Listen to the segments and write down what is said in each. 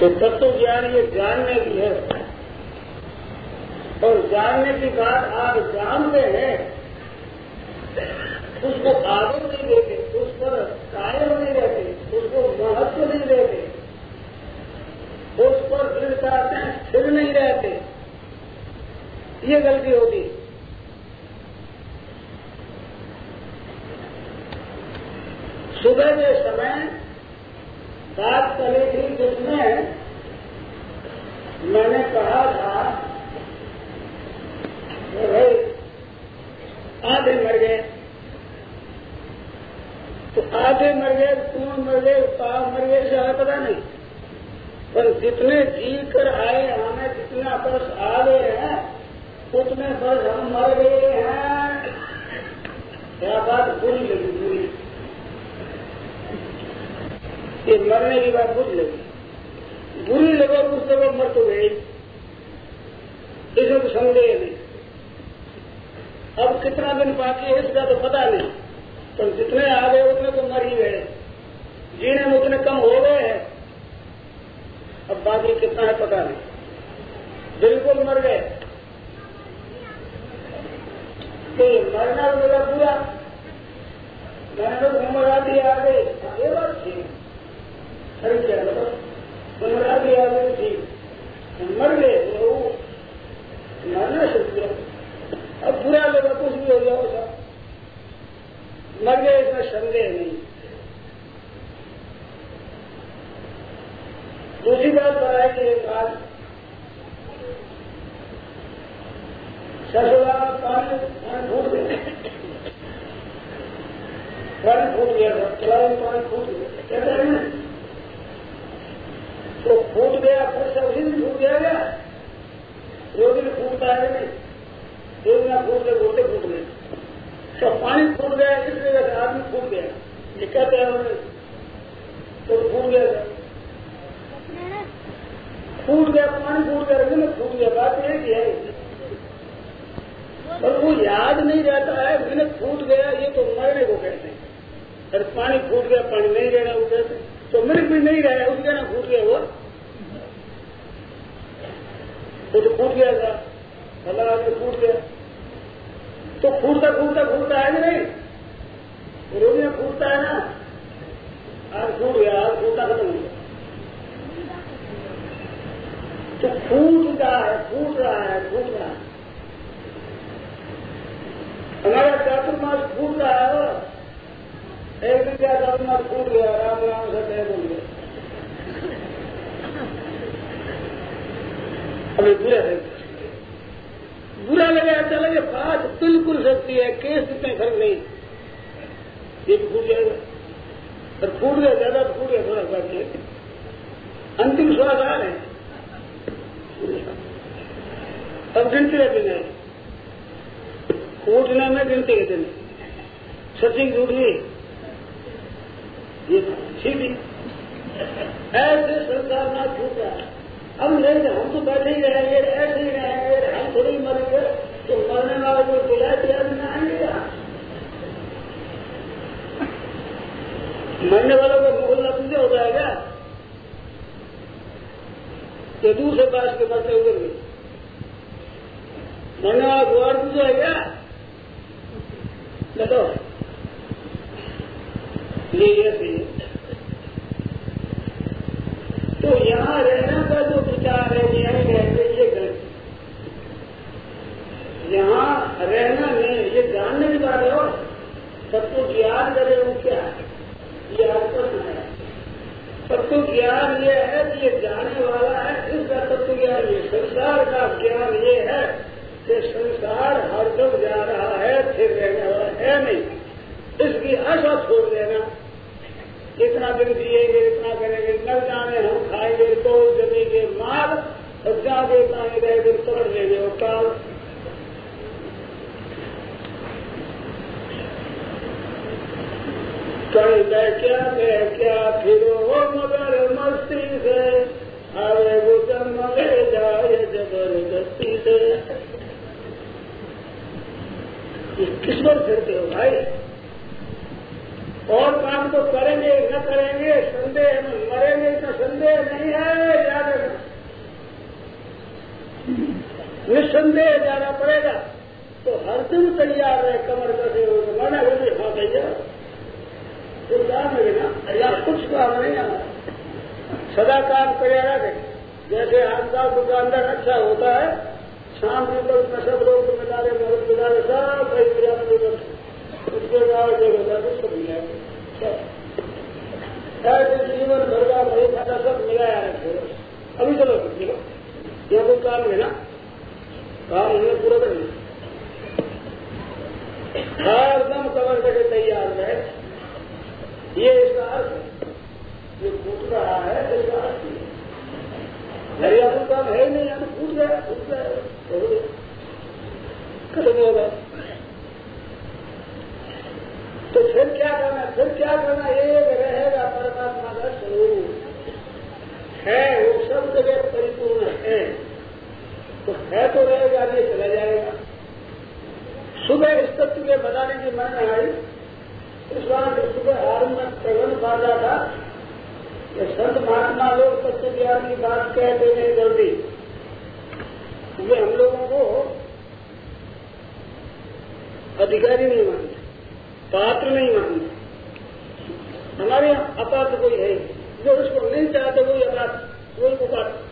तो तत्व ज्ञान ये जानने की है, और जानने की बात आप जानते हैं, उसको आदर नहीं देते, उस पर कायम नहीं रहते, उसको महत्व नहीं देते, उस पर दृढ़ता से स्थिर नहीं रहते, ये गलती होती। सुबह के समय बात चली थी जिसमें मैंने कहा था भाई आधे मर गए, तो आधे मर गए, कौन मर गए, पाव मर गए, इसे पता नहीं, पर जितने जी कर आए हमें जितना वर्ष आ गए हैं उतने वर्ष हम मर गए हैं। क्या बात बुरी लगी, बुरी, ये मरने की बात बुरी लगी, बुरी लगे उस जगह मर तो गई, इसमें तो संदेह नहीं। अब कितना दिन बाकी है इसका तो पता नहीं, पर जितने आ गए उतने तो मर ही गए, जीने में उतने कम हो गए हैं, अब बाकी कितना है पता नहीं, बिल्कुल मर गए। तो मरना तो मेरा पूरा, मैंने तो उम्र आ गई, ये बात थी, अरे क्या मतलब उम्र आ गई ठीक, मर गए तो मरना शुक्रिया, अब बुरा लगा कुछ भी हो जाओ सब, मर गए इसमें संदेह नहीं। दूसरी बात बताए कि एक बात ससुरा पानी फूट गया, पानी फूट गया था, तलाब में पानी फूट गया, कहते हैं ना, तो फूट गया, फिर से उसी दिन फूट गया क्या, दो दिन फूटता है नहीं, दो दिन फूट गए, गोटे फूट गए, तो पानी फूट गया, इसलिए आदमी फूट गया, ये कहते हैं उन्होंने, तो फूट गया, फूट गया, पानी फूट गया, रंग में फूट गया, बात यह की है, और वो याद नहीं रहता है, मिनट फूट गया, ये तो मरने को कहते हैं, और पानी फूट गया, पानी नहीं रहना वो कहते हैं, तो मिनट भी नहीं रहा, उसके ना फूट गया, वो तो फूट गया था, भला आदमी फूट गया, तो फूटता फूटता फूटता है कि नहीं, रोज में फूटता है ना, आज फूट गया, आज फूटता खत्म हो गया, तो फूट रहा है, फूट रहा है, फूट रहा है, हमारा चातुर्मास फूट रहा है, एक दिन क्या चातुर्मास फूट गया, राम राम से तय बोल गया, हमें बुरा लगे, अच्छा लगे, बात बिल्कुल सच्ची है, केस इतने फर्क नहीं, ये भी फूट जाएगा, पर फूट गया, ज्यादा फूट गया, थोड़ा बात है, अंतिम श्वास आ रहे, अब गिनती है दिन है, फूटने में गिनती के दिन, सच्ची झूठी, ये ठीक है, ऐसे संसार ना छूटा, अब नहीं, हम तो बैठे ही रहेंगे, ऐसे ही रहेंगे, हम थोड़ी मरेंगे, तो मरने वाले को दिला दिया नहीं आएंगे, मरने वालों का मोहल्ला तुझे हो जाएगा, ये दूर से बात के मरते उधर भी, मरने वाला द्वार तुझे है क्या, बताओ, ये ऐसे ही। तो यहाँ रहना का जो विचार है, यही रहते, ये गलत, यहाँ रहना नहीं, ये जानने की बात है, और सबको ज्ञान करे वो क्या है, ये आपको सुना, तत्व ज्ञान ये है कि ये जाने वाला है, इसका तत्व ज्ञान ये, संसार का ज्ञान ये है कि संसार हर जब जा रहा है, फिर रहने वाला है नहीं, इसकी आशा छोड़ देना, इतना दिन जिएंगे, इतना करेंगे, न जाने हम खाएंगे तो जमेंगे माल, और जाके पानी रह दिन पकड़ लेंगे और काल, कहीं क्या फिरो मगर मस्ती से, आवे वो जन्म ले जाए जबरदस्ती से, किस पर फिरते हो भाई, और काम तो करेंगे न करेंगे, संदेह में मरेंगे, इतना संदेह नहीं है, निसंदेह जाना पड़ेगा, तो हर दिन तैयार रहे, कमर कसे हो तो माना भी हाँ तैयार, तो काम है ना, या कुछ काम नहीं आना, सदा काम तैयार रहे। जैसे आपका दुकानदार अच्छा होता है, शाम के वक्त में सब लोग मिलारे मदद मिलारे सब भाई मिला उसके बाद जो होता है सब मिलाए, ऐसे जीवन भर का भाई खाता सब मिलाया रखे। अभी चलो चलो यह कोई काम है ना, काम हमें पूरा करना, हरदम कवर करके तैयार रहे, ये इसका अर्थ है। ये फूट रहा है इसका अर्थ है, मेरे यहाँ काम है नहीं, यहाँ फूट गया खत्म होगा। तो फिर क्या करना, फिर क्या करना, एक रहेगा परमात्मा का स्वरूप है, वो सब जगह परिपूर्ण है, तो है तो रहेगा, ये चला जाएगा। सुबह इस तत्व के बताने की मन में आई, इस बार सुबह आरंभ में प्रबंध बांधा था कि संत महात्मा लोग तत्व ज्ञान की बात कहते नहीं जल्दी, वे हम लोगों को अधिकारी नहीं मानते, पात्र नहीं मानते। हमारे यहाँ अपात्र कोई है, जो उसको नहीं चाहते वही अपात्र, वही उपात्र।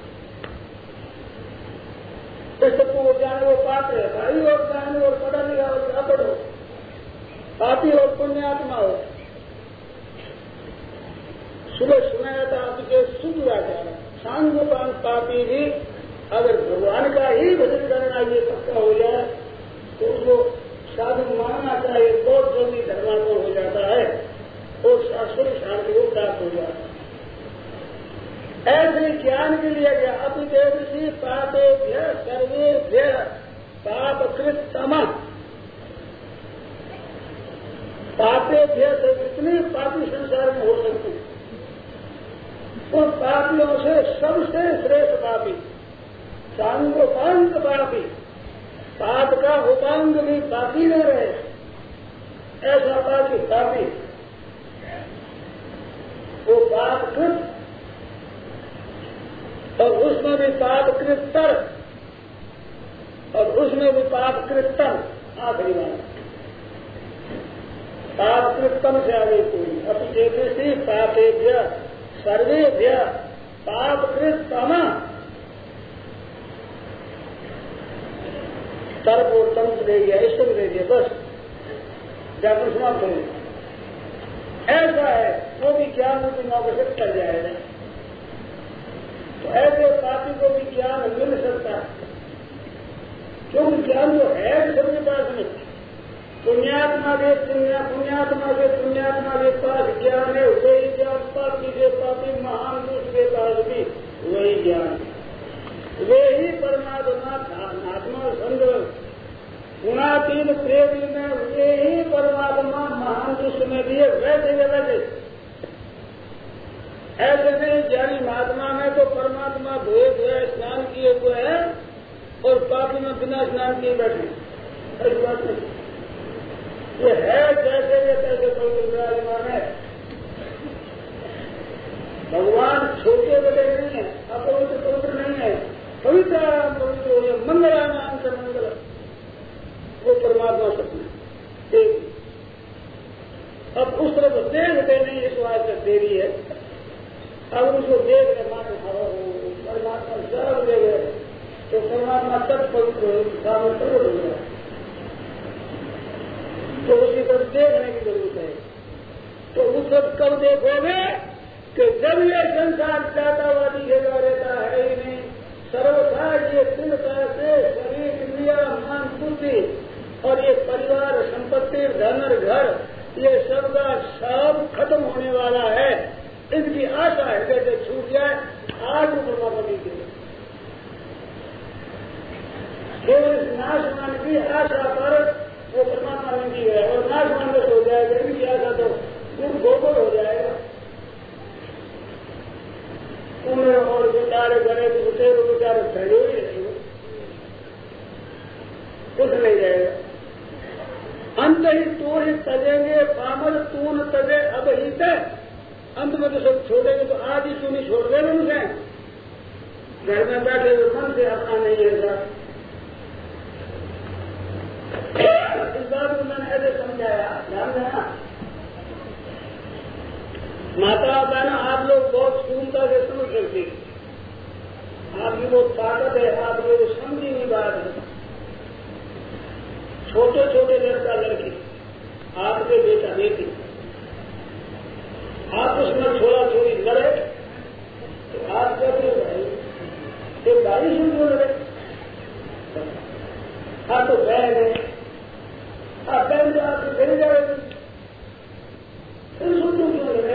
इस तत्व को जाने वो पात्र है, भाई और बहन और पढ़ा लिखा और अपढ़ हो, पापी और पुण्यात्मा हो। सुबह सुनाया था आपके शुद्ध आचार, सांगोपान पापी भी अगर भगवान का ही भजन करना ये पक्का हो जाए तो उसको साधु मानना चाहिए, बहुत जल्दी धर्मात्मा हो जाता है और शाश्वत शांति को प्राप्त हो जाता है। ऐसे ज्ञान के लिए गया अपिदेवसी पापेभ्य सर्वेभ्य पापकृत तमः, पापेभ्य से जितने पापी संसार में हो सकते हैं उन पापियों से सबसे श्रेष्ठ पापी सांगोपांग पापी, पाप का उपांग भी पापी न रहे, ऐसा पापी वो पापकृत और उसमें भी पापकृतर और उसमें भी पापकृतम, आखिरी बात पापकृतम से आगे कोई अपनी जैसे से पापेभ्य सर्वेभ्य पापकृतम सर्व और तंत्र दे दिया, ईश्वर दे दिया, बस जाकर समाप्त हो। ऐसा है वो भी ज्ञान रूपी मौके से चल जाएगा, तो ऐसे पापी को भी ज्ञान मिल सकता है, क्योंकि ज्ञान जो है सबके पास नहीं। पुण्यात्मा के पास ज्ञान है, वही ज्ञान पापी के पापी महान पुरुष के पास भी वही ज्ञान, वे ही परमात्मा आत्मा संग गुणातीत प्रेमी में वे ही परमात्मा महान पुरुष में दिए वैसे वैसे। ऐसे नहीं ज्ञानी महात्मा में तो परमात्मा धोए धोए स्नान किए हुए है और पापी में बिना स्नान किए बैठे, ऐसी बात नहीं। ये है जैसे ये तैसे पवित्र विराजमान है, भगवान छोटे बड़े नहीं है, अपवित्र पवित्र नहीं है, पवित्र पवित्र हो, मंगला नाम से मंगल, वो परमात्मा सपना देवी। अब उस तरफ देखते नहीं, इस बात से देरी है, अब उसको देख रहे माने परमात्मा सर्व दे गए तो परमात्मा तक पवित्र सामने प्रकट हो गया, तो उसकी तरफ देखने की जरूरत है। तो उस सब कब देखोगे कि जब ये संसार चाहतावादी घेरा रहता है ही नहीं, सर्वथा ये दृढ़ता से शरीर इंद्रिया मन बुद्धि और ये परिवार संपत्ति धन और घर ये सब का सब खत्म होने वाला है, इनकी आशा हृदय से छूट जाए, आज वो परमात्मा दीजिए। केवल इस नाशमान की आशा पर वो परमात्मा ने दी है और नाशमान से हो जाएगा, इनकी आशा तो खूब गोबर हो जाएगा। उन्हें और बेचारे गणे उठे वो बेचारे खड़े ही रहेंगे, कुछ नहीं जाएगा। अंत ही तो ही तजेंगे पामर तून तजे अब ही तय, अंत में तो सब छोड़ेंगे तो आज ही चूनी छोड़ दे उनसे, घर में बैठे हुए मन से अपना नहीं है सर, ऐसे समझाया, ध्यान देना। माता बहना आप लोग बहुत सुंदर से समझ सकते, आपकी वो ताकत है, आप लोग समझी नहीं बात है। छोटे छोटे लड़का लड़की, आपके बेटा बेटी, आप उसमें थोड़ा थोड़ी लड़े तो आप क्या बोले भाई, ये भाई से क्यों लड़े? हाँ तो बहन है, आप बहन जो आपके घर जाएगी, फिर सुनो क्यों लड़े?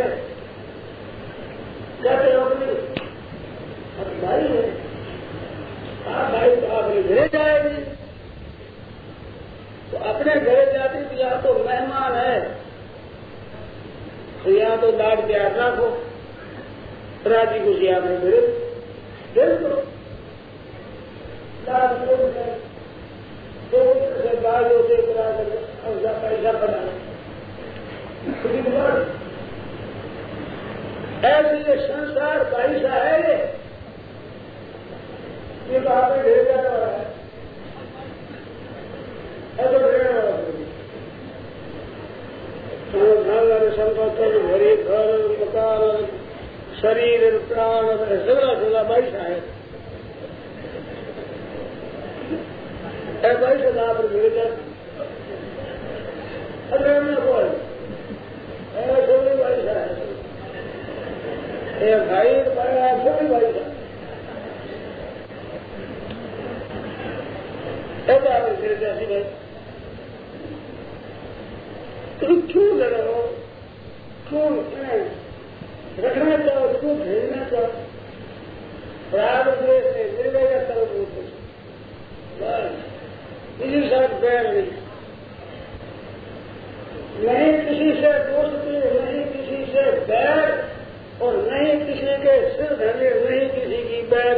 कहते हो अपने अब भाई है, आप भाई तो आपने घर जाएगी, तो अपने घर जाती तो यहाँ तो मेहमान है, तो यहाँ तो लाड प्यार रखो, राजी खुशी आपने फिर करो, लाड से बाल होते उसका पैसा बना ऐसे ये संसार पैसा है, ये तो आपने ढेर जाने वाला है, ऐसा ढेर वाला संपत्ति घरे घर मकान शरीर प्राण सगला सगला पैसा है, पैसे लाभ मिल जाए। अरे मैं बोल ऐसे भी पैसा है, भाई ऐसे भी पैसा ऐसा आप फिर जैसी भाई तुम क्यों लड़ रहे हो, क्यों रखना चाहो, क्यों भेजना चाहो, प्राग द्वेष से मिलेगा सब बस किसी साथ बैर नहीं किसी से दोस्ती, नहीं किसी से बैर, और नहीं किसी के सिर धने, नहीं किसी की बैर,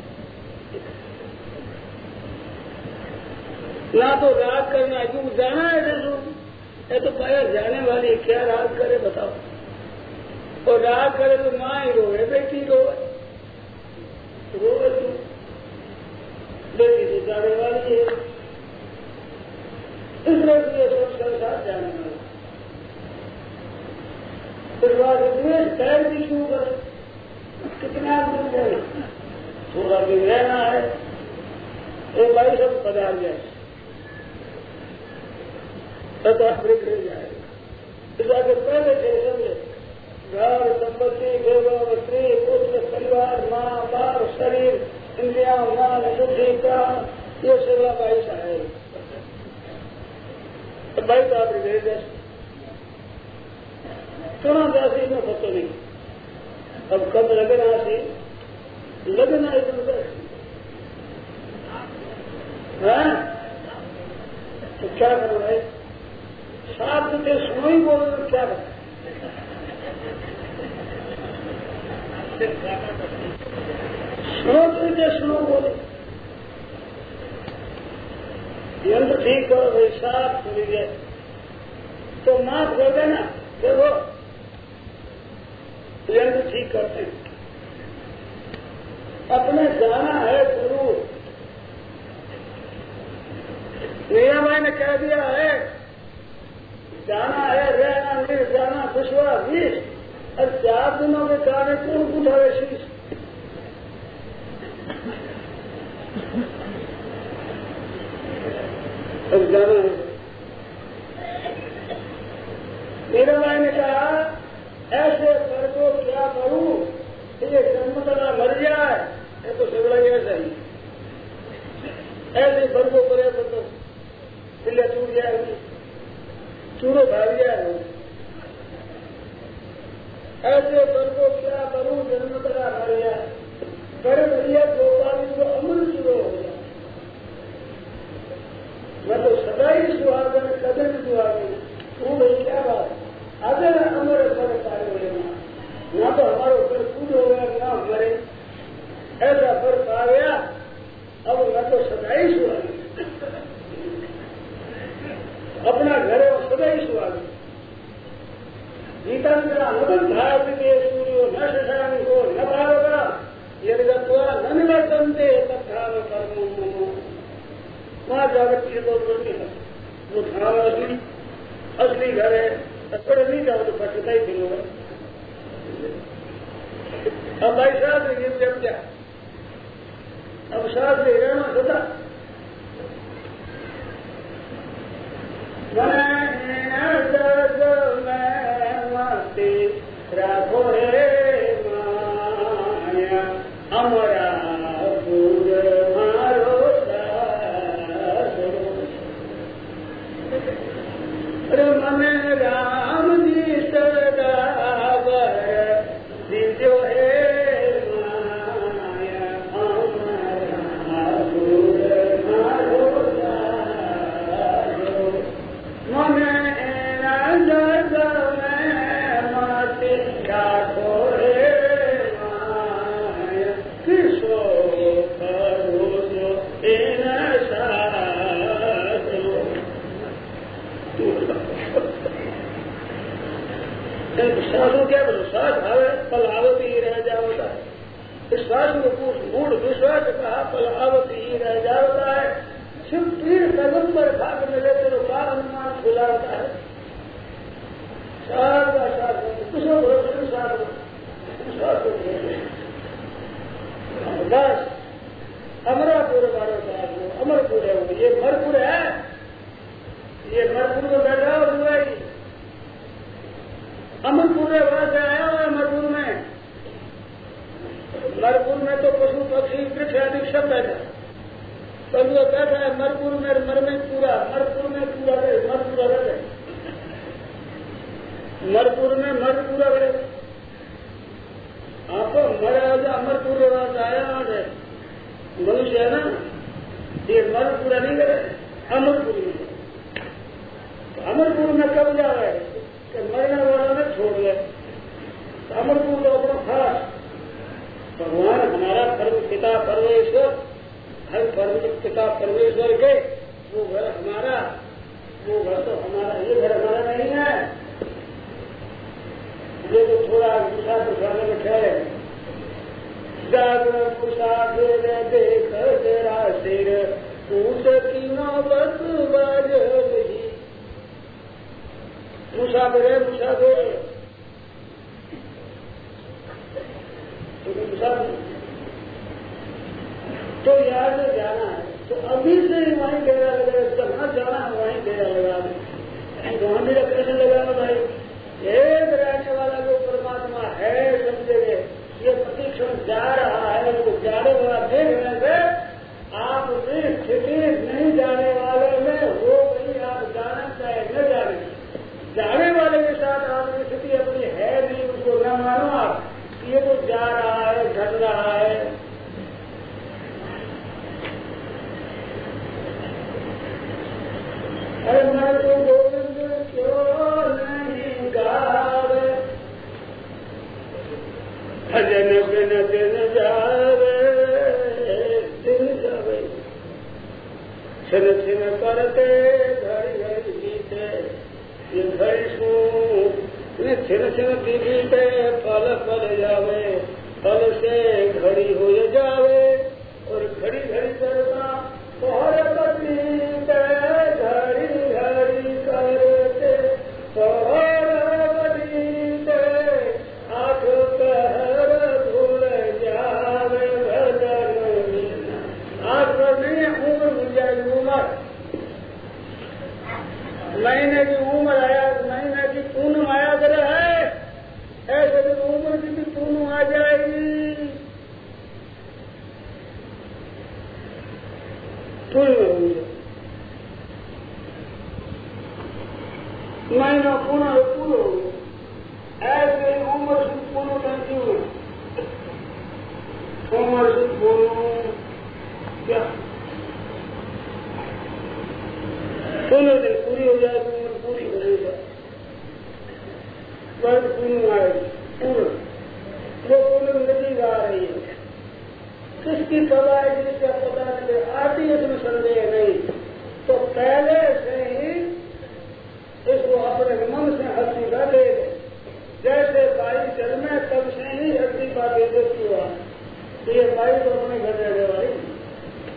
ना तो राग करना, क्यों जाना है जैसू, ये तो बाहर जाने वाली क्या राग करे बताओ, और राग करे तो माँ ही रोए, बेटी रोए, रोए तू, बेटी तो जाने वाली है, इसलिए सब संसार जाने वाला। इस बात द्वेष पैर भी क्यों करे, कितना दिन रहना, थोड़ा दिन रहना है, एक भाई सब पधार जाए तो अफ्रीक रह जाएगा। इस आगे पहले से समझे घर संपत्ति गौरव स्त्री पुत्र परिवार माँ बाप शरीर इंद्रिया मान बुद्धि प्राण ये सेवा पैसा है, तो भाई तो आप रह जाए थोड़ा जासी में पता नहीं, अब कब लगना से लगना इधर है तो क्या करो भाई, साथ में सुनो ही बोलो तो क्या करो, सुनो तो सुनो बोले यंत्र ठीक करो भाई, साफ खुली जाए तो माफ कर देना, देखो यंत्र ठीक करते हैं, अपने जाना है जरूर, मीरा भाई ने कह दिया है जाना है, रहना नहीं जाना विश्वास भी, और 4 दिनों के कारण कौन उठावे शीश, अब जाना है। मीरा भाई ने कहा ऐसे कर को क्या करूं, ये जन्मतला मर जाए, ये तो सगड़ा ऐसा ही, ऐसे कर को करे तो पिल्ला टूट जाएगी, चूड़ो भाग जाए, ऐसे कर को क्या करूं जन्मतला मर जाए, कर भैया 2 बार इनको अमृत चूड़ो हो जाए, मैं तो सदा ही सुहागन कदर सुहागन, तू भाई क्या बात, अगर हमारे पर कार्य होगा ना तो हमारे ऊपर कूद हो गया ना हमारे ऐसा फर्क आ गया, अब मैं तो सदा ही सुहागन, अपना घर है सदा ही सुहागन, गीता मेरा मदन भारत के सूर्यो न शशांक को न भारता यदि न निवर्तनते तथा कर्म वहां जाकर चीज वो धारा असली घर है, थोड़े नहीं जाओ तो पछता ही फिर होगा। अब भाई साहब ये जब क्या, अब साहब ले रहना सदा राखो रे माया अमरा पूज मारो मन राम जी सदावर दीजो है माया अमरा पूज मारो मन विश्वासों क्या विश्वास भाव पलावत ही रह जाता है। विश्वास में मूढ़ विश्वास कहा पलावत ही रह जाता है। सिर्फ तीर कदम पर भाग मिले तो का अनुमान खुलाता है। बस अमरापुर वालों का अमरपुर है वो, ये मरपुर है, ये मरपुर में बैठा हुआ है। अमरपुर में वहां से आया हुआ है। मरपुर में तो पशु पक्षी वृक्ष आदि सब बैठा, पर वो बैठा है मरपुर में, मर में पूरा, मरपुर में पूरा रहे, मर पूरा रहे, मरपुर में मर पूरा रहे। आपको मरा अमरपुर में वहां से आया है मनुष्य है ना, ये मर पूरा नहीं करे अमरपुर में। अमरपुर में कब जा रहे कि मरने वाला ने छोड़ दिया। अमरपुर का अपना खास भगवान हमारा परम पिता परमेश्वर, हर परम पिता परमेश्वर के वो घर हमारा, वो घर तो हमारा, ये घर हमारा नहीं है। ये तो थोड़ा दूसरा दुकान में ठहरे जागर मुसाफिर देख तेरा सिर पूछ की नौबत बाज रही। मुसाफिर है, मुसाफिर तो यार में जाना है तो अभी से ही वहीं डेरा लगा, जहाँ जाना है वहीं डेरा लगा दे। वहां भी कैसे लगाना भाई, एक रहने वाला जो परमात्मा है समझेंगे। ये प्रतिक्षण जा रहा है, वो जाने वाला देखने से आप भी स्थिति नहीं जाने वाले में हो गई। आप जाना चाहे न जाने, जाने वाले के साथ आपकी स्थिति अपनी है नहीं, उसको न मानो आप। ये तो जा रहा है, घट रहा है। अरे मैं तो गोविंद क्यों नहीं गावे, भजन बिन दिन जावे, दिन जावे छिन छिन करते घड़ी घड़ी बीते। ये घड़ी सू छिन छिन बीते पल पल जावे, पल से घड़ी हो जावे। और घड़ी घड़ी करता तोहरे बदीते, घड़ी घड़ी करते तोहरे बदीते। आठ पहर भूल जावे भजन बिना। आठ पर नहीं उम्र मिल जाएगी, उम्र महीने की उम्र आया, महीने की पूनम आया करे है, ऐसे दिन उम्र की भी पूनम आ जाएगी। महीना पूरा पूरा हो गया, ऐसे उम्र से पूर्ण करती हुई उम्र से पूर्ण क्या 16 दिन पूरी हो जाए तो उम्र पूरी हो जाएगी, वर्ष पूर्ण आएगी। पूर्ण वो पूर्ण नदी आ रही है, किसकी कब आएगी क्या पता नहीं, आती है इसमें संदेह नहीं। तो पहले से ही इसको अपने मन से हस्ती का दे दे, जैसे बाई जल में तब से ही हस्ती का तेजस्वी हुआ। तो ये बाई तो अपने घर रहने वाली,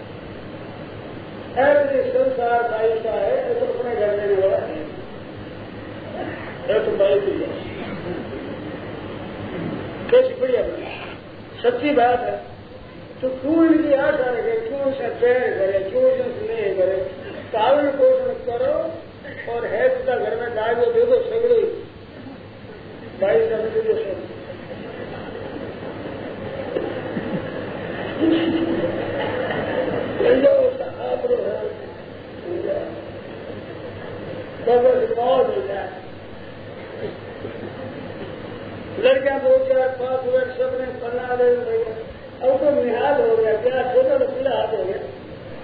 ऐसे संसार बाई का है तो अपने घर रहने वाला है। तो बाई भी कैसी बढ़िया सच्ची बात है। तो क्यों इनकी आशा रखे, क्यों इसे प्रेर करे, क्यों इसे स्नेह करे, पालन पोषण करो और है तो घर में गाय को दे दो सगड़े भाई समझ दो सब आप मौज हो जाए। लड़कियां 2-4-5 मिनट सबने पन्ना दे भैया अब तो निहाल हो गया, क्या छोटा तो पीला हाथ हो गया।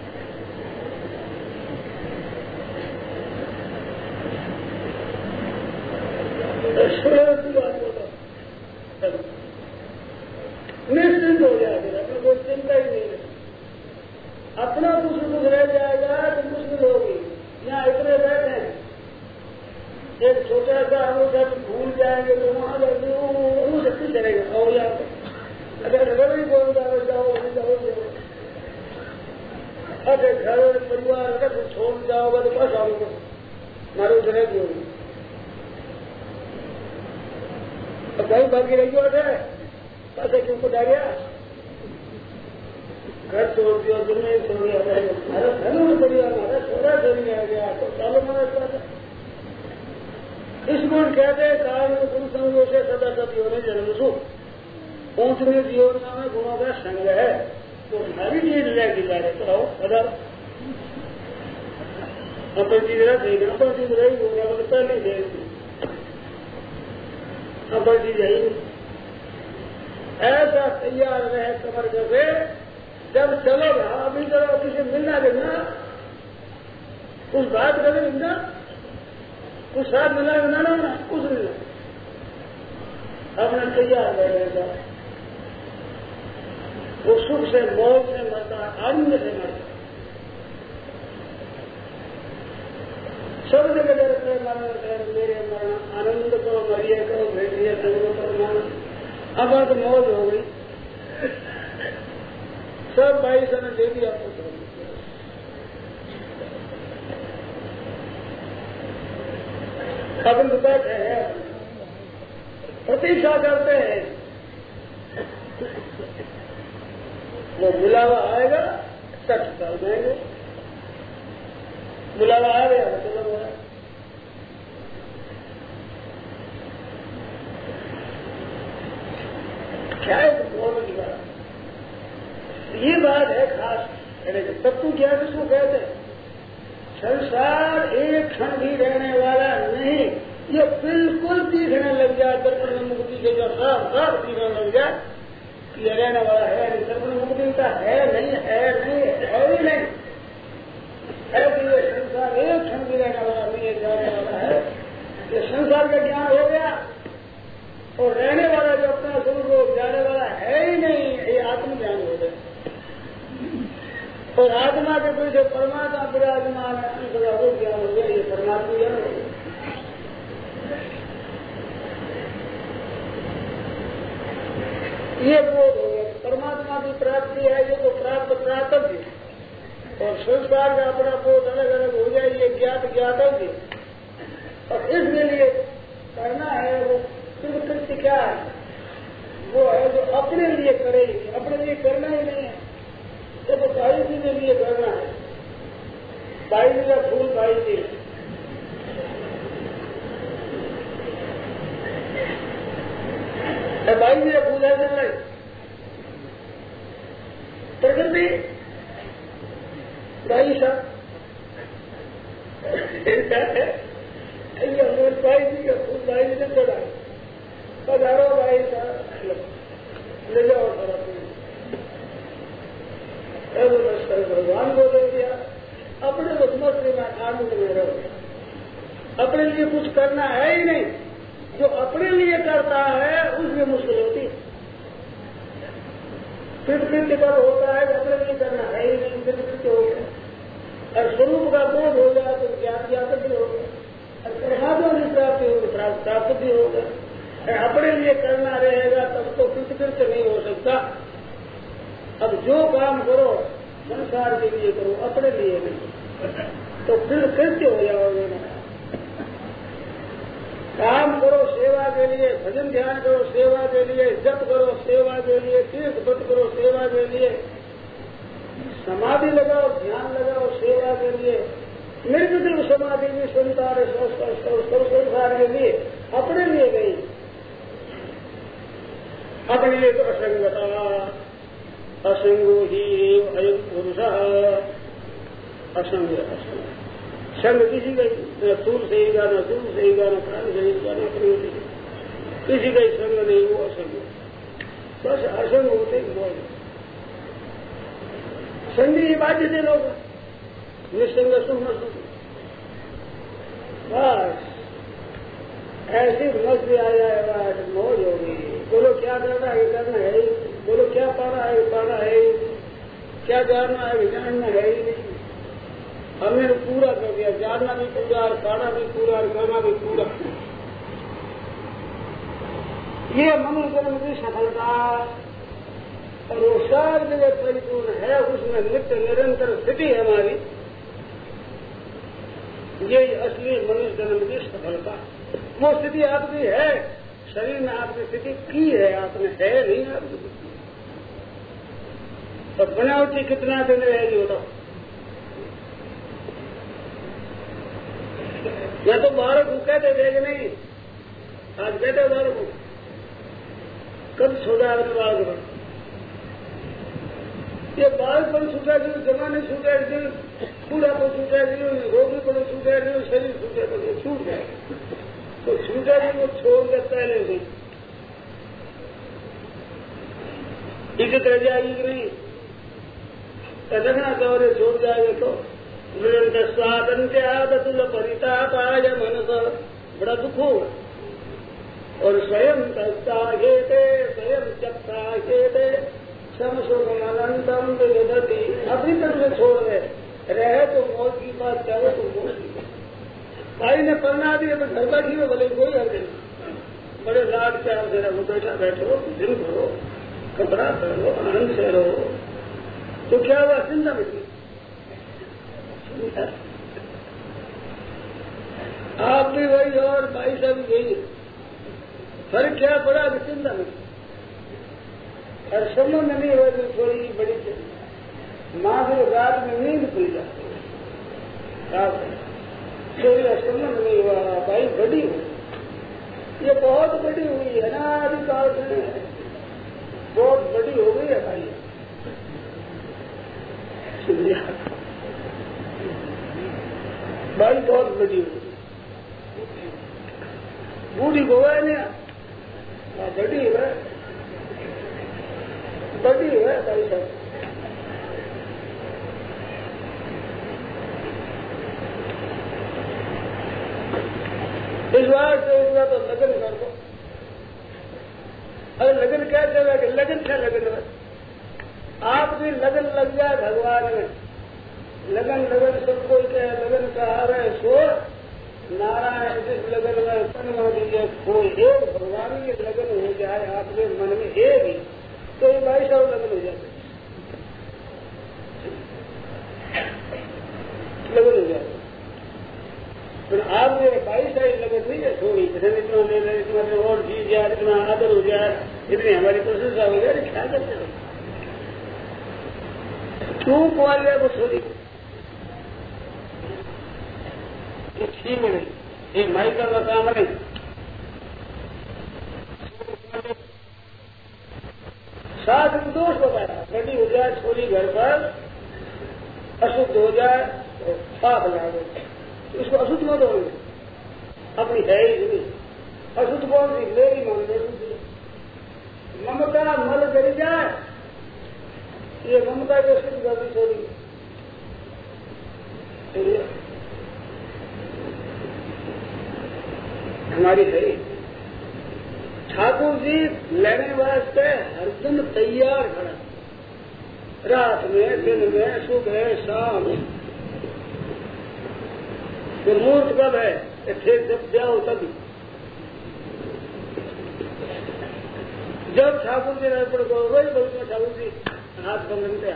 निश्चिंत हो जाएगा, अपने कोई चिंता ही नहीं है। अपना कुछ दुख रह जाएगा तो मुश्किल होगी। यहाँ इतने बैठे हैं, एक छोटा सा जब भूल जाएंगे तो वहां जाएंगे शक्ति चलेगा और यहाँ अगर रवि बोल जाओ जाओ अगर घर और परिवार अगर छोड़ जाओगे तो बस आओगे मारो रहेगी होगी। अब भाई बाकी रही बात है पैसे क्यों को डालिया घर छोड़ दिया, दुनिया छोड़ दिया, हमारा धन में परिवार हमारा छोड़ा छोड़ी आ गया तो चालो मारा। इस गुण कहते हैं काल में गुण संगों से सदा सती होने जन्म सुख पहुंचने जीवन में गुणों का संग है तो सारी चीज रहेगी जाए तो आओ अदर अपन चीज रहेगी, अपन चीज रही होगा तो पहले देगी अपन चीज यही ऐसा तैयार रहे कमर करके जब चलेगा। अभी जरा किसी मिलना देना कुछ बात करें ना कुछ साथ मिला ना कुछ नहीं अपने तैयार रहेगा। वो सुख से मौत से मरता आनंद से मरता सब जगह डरते मेरे मरण आनंद को मरिए करो भेटिए संग पर अब तो मौज हो गई सब भाई ने दे दिया आपको। अपन बैठे हैं प्रतीक्षा करते हैं वो बुलावा आएगा सच कर देंगे। बुलावा आ गया चलो बोला क्या है बोलने की बात। ये बात है खास तत्व ज्ञान इसको कहते हैं। संसार एक क्षण भी रहने वाला नहीं, ये बिल्कुल दिखने लग जाए दर्पण मुक्ति के जो साफ दिखने लग जाए ये रहने वाला है नहीं। दर्पण मुक्ति का है नहीं ही नहीं है कि ये संसार एक क्षण भी रहने वाला नहीं है, जाने वाला है। ये संसार का ज्ञान हो गया और रहने वाला जो अपना स्वरूप जाने वाला है ही नहीं, ये आत्मज्ञान हो गया। और आत्मा के पीछे परमात्मा विराजमान है, वो ज्ञान हो गया, ये परमात्मा ज्ञान हो गया। ये बोध हो गया परमात्मा की प्राप्ति है, ये तो प्राप्तव्य और संस्कार का अपना बोध अलग अलग हो जाए, ये ज्ञातव्य। और इसके लिए करना है वो कृत्य क्या है, वो है जो अपने लिए करेगी, अपने लिए करना ही नहीं है। जब भाई जी के लिए करना है, भाई जी का फूल भाई जी भाई जी का फूल है चल रहे प्रकृति भाई साहब भाई जी का फूल भाई जी ने चढ़ा पधारो भाई साहब ले जाओ भगवान को दे दिया। अपने मस्ती में आनंद में रहो, अपने लिए कुछ करना है ही नहीं। जो अपने लिए करता है उसमें मुश्किल होती है। कृत्य पर होता है अपने लिए करना है ही नहीं, कृत्य हो गया। और स्वरूप का बोध हो गया तो ज्ञान ज्ञात भी हो गया, और परमात्मा की प्राप्ति होगी प्राप्त भी होगा। अपने लिए करना रहेगा तब तो कृत्य नहीं हो सकता। अब जो काम करो संसार के लिए करो, अपने लिए नहीं, तो फिर कृत्य हो जाओगे। काम करो सेवा के लिए, भजन ध्यान करो सेवा के लिए, जप करो सेवा के लिए, तीर्थ व्रत करो सेवा के लिए, समाधि लगाओ ध्यान लगाओ सेवा के लिए, निर्विकल्प समाधि में संसार संसार के लिए अपने लिए गई। अपने लिए तो असंगता, असंगो ही अयम पुरुष, असंग संग किसी का न सूर सहीगा, न दूर सहीगा, न प्राण सहीगा, न प्रयोगी, किसी का संग नहीं, वो असंग। बस असंग होते ही बहुत संगी बाध्य थे लोग, निसंग सुख न सुख। बस ऐसी मस्ती आ जाए, मौज होगी। बोलो क्या करना है, करना है। बोलो क्या पाना है, पाना है। क्या जानना है, जानना है ही नहीं। हमने तो पूरा कर दिया, जानना भी पूरा, पाना भी पूरा, गाना भी पूरा। ये मनुष्य जन्म की सफलता, और वो सार जगह परिपूर्ण है, उसमें नित्य निरंतर स्थिति है हमारी। यही असली मनुष्य जन्म की सफलता। वो स्थिति आपकी है, शरीर में आपकी स्थिति की है, आपने है नहीं आपकी। तो बनावटी कितना दिन रहेगी बताओ। या तो बालक को कहते थे नहीं, आज कहते बालक को कब छोड़ा अपने बालक को। ये बालक पर छूटा नहीं, जमाने छूटा नहीं, पूरा पर छूटा नहीं, रोगी पर छूटा नहीं, शरीर छूटा नहीं, छूट जाए तो छूटा नहीं, वो छोड़ के पहले से इसी तरह जाएगी कि नहीं। रखना चाहे छोड़ जाएगा तो निरंतर स्वातंत्र आदतुल परितापाय मनस, बड़ा दुख होगा। और स्वयं तस्ता हेते, स्वयं चक्ता हेते, समसुखमनंतम विदधति। अपनी तरफ से छोड़ रहे तो मौत की बात, चाहे तो मौत की बात। भाई ने पढ़ना दिया तो घर बैठी हो, भले कोई हर्ज नहीं। बड़े लाड प्यार से रहो, बैठा बैठो, दिन भरो, कपड़ा पहनो, आनंद से रहो, तो क्या हुआ, चिंता मिली। आप भी वही और भाई साहब भी वही, फर्क क्या पड़ा कि चिंता में। और संबंध नहीं हुआ तो थोड़ी बड़ी चिंता। माँ को रात में नींद खुल जाती है, थोड़ी संबंध नहीं हुआ, भाई बड़ी हुई, ये बहुत बड़ी हुई है ना, अधिकार से बहुत बड़ी हो गई है भाई। भाई बहुत बड़ी हुई, बूढ़ी गोवा है ना, बड़ी है, बड़ी है भाई साहब। इस बार तो लगन कर दो। अरे लगन क्या चला कि लगन क्या लगन है, आप भी लगन लग जाए भगवान में। लगन लगन सब कोई कहे, लगन कहा रहे सो नारायण जिस लगन में तन हो दीजिए कोई एक भगवान की लगन हो जाए आपके मन में एक ही, तो ये भाई साहब लगन हो जाते, लगन हो जाए। फिर आप ये भाई साहब लगन नहीं है थोड़ी, इतने इतना ले लें, इतना और जीत जाए, इतना आदर हो जाए, इतनी हमारी प्रशंसा हो जाए, क्या करते हो क्यों कुआर गया वो छोड़ी ठीक नहीं, ये माई का काम नहीं। साथ दोष बताया, बड़ी हो जाए छोरी घर पर, अशुद्ध हो जाए तो पाप लागो, इसको अशुद्ध मत होंगे, अपनी है ही नहीं। अशुद्ध कौन सी, मेरी मन में ममता मल जरी जाए, ये ममता के सिद्ध करनी छोड़ी। हमारी है ठाकुर जी लेने वास्ते हरदम तैयार खड़ा, रात में दिन में सुबह शाम। फिर मुहूर्त कब है, फिर जब जाओ तभी। जब ठाकुर जी अर्पण करो वही बोलते ठाकुर जी हाथ बंधन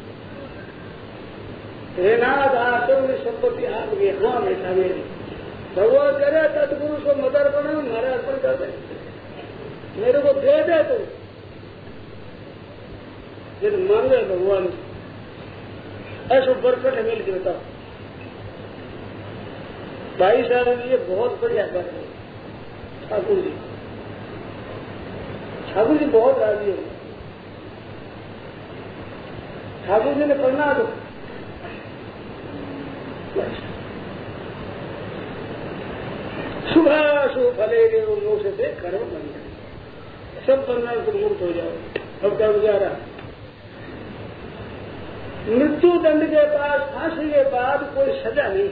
हे नाथ आसो में संपत्ति आपकी, हाँ बेटा मेरी, भगवान कह रहे तत्पुरुष को मत अर्पण हमारे अर्पण कर दे, मेरे को दे दे तो यदि मांगे भगवान ऐसा बरकट मिल देता। भाई साहब ये बहुत बढ़िया बात है। ठाकुर जी बहुत राजी हो। ठाकुर जी ने पढ़ना तो सुबह शुभ फले मोक्ष से कर्म बन जाए, सब बनना तो मुक्त हो जाओ। अब क्या गुजारा? मृत्यु दंड के पास फांसी के बाद कोई सजा नहीं।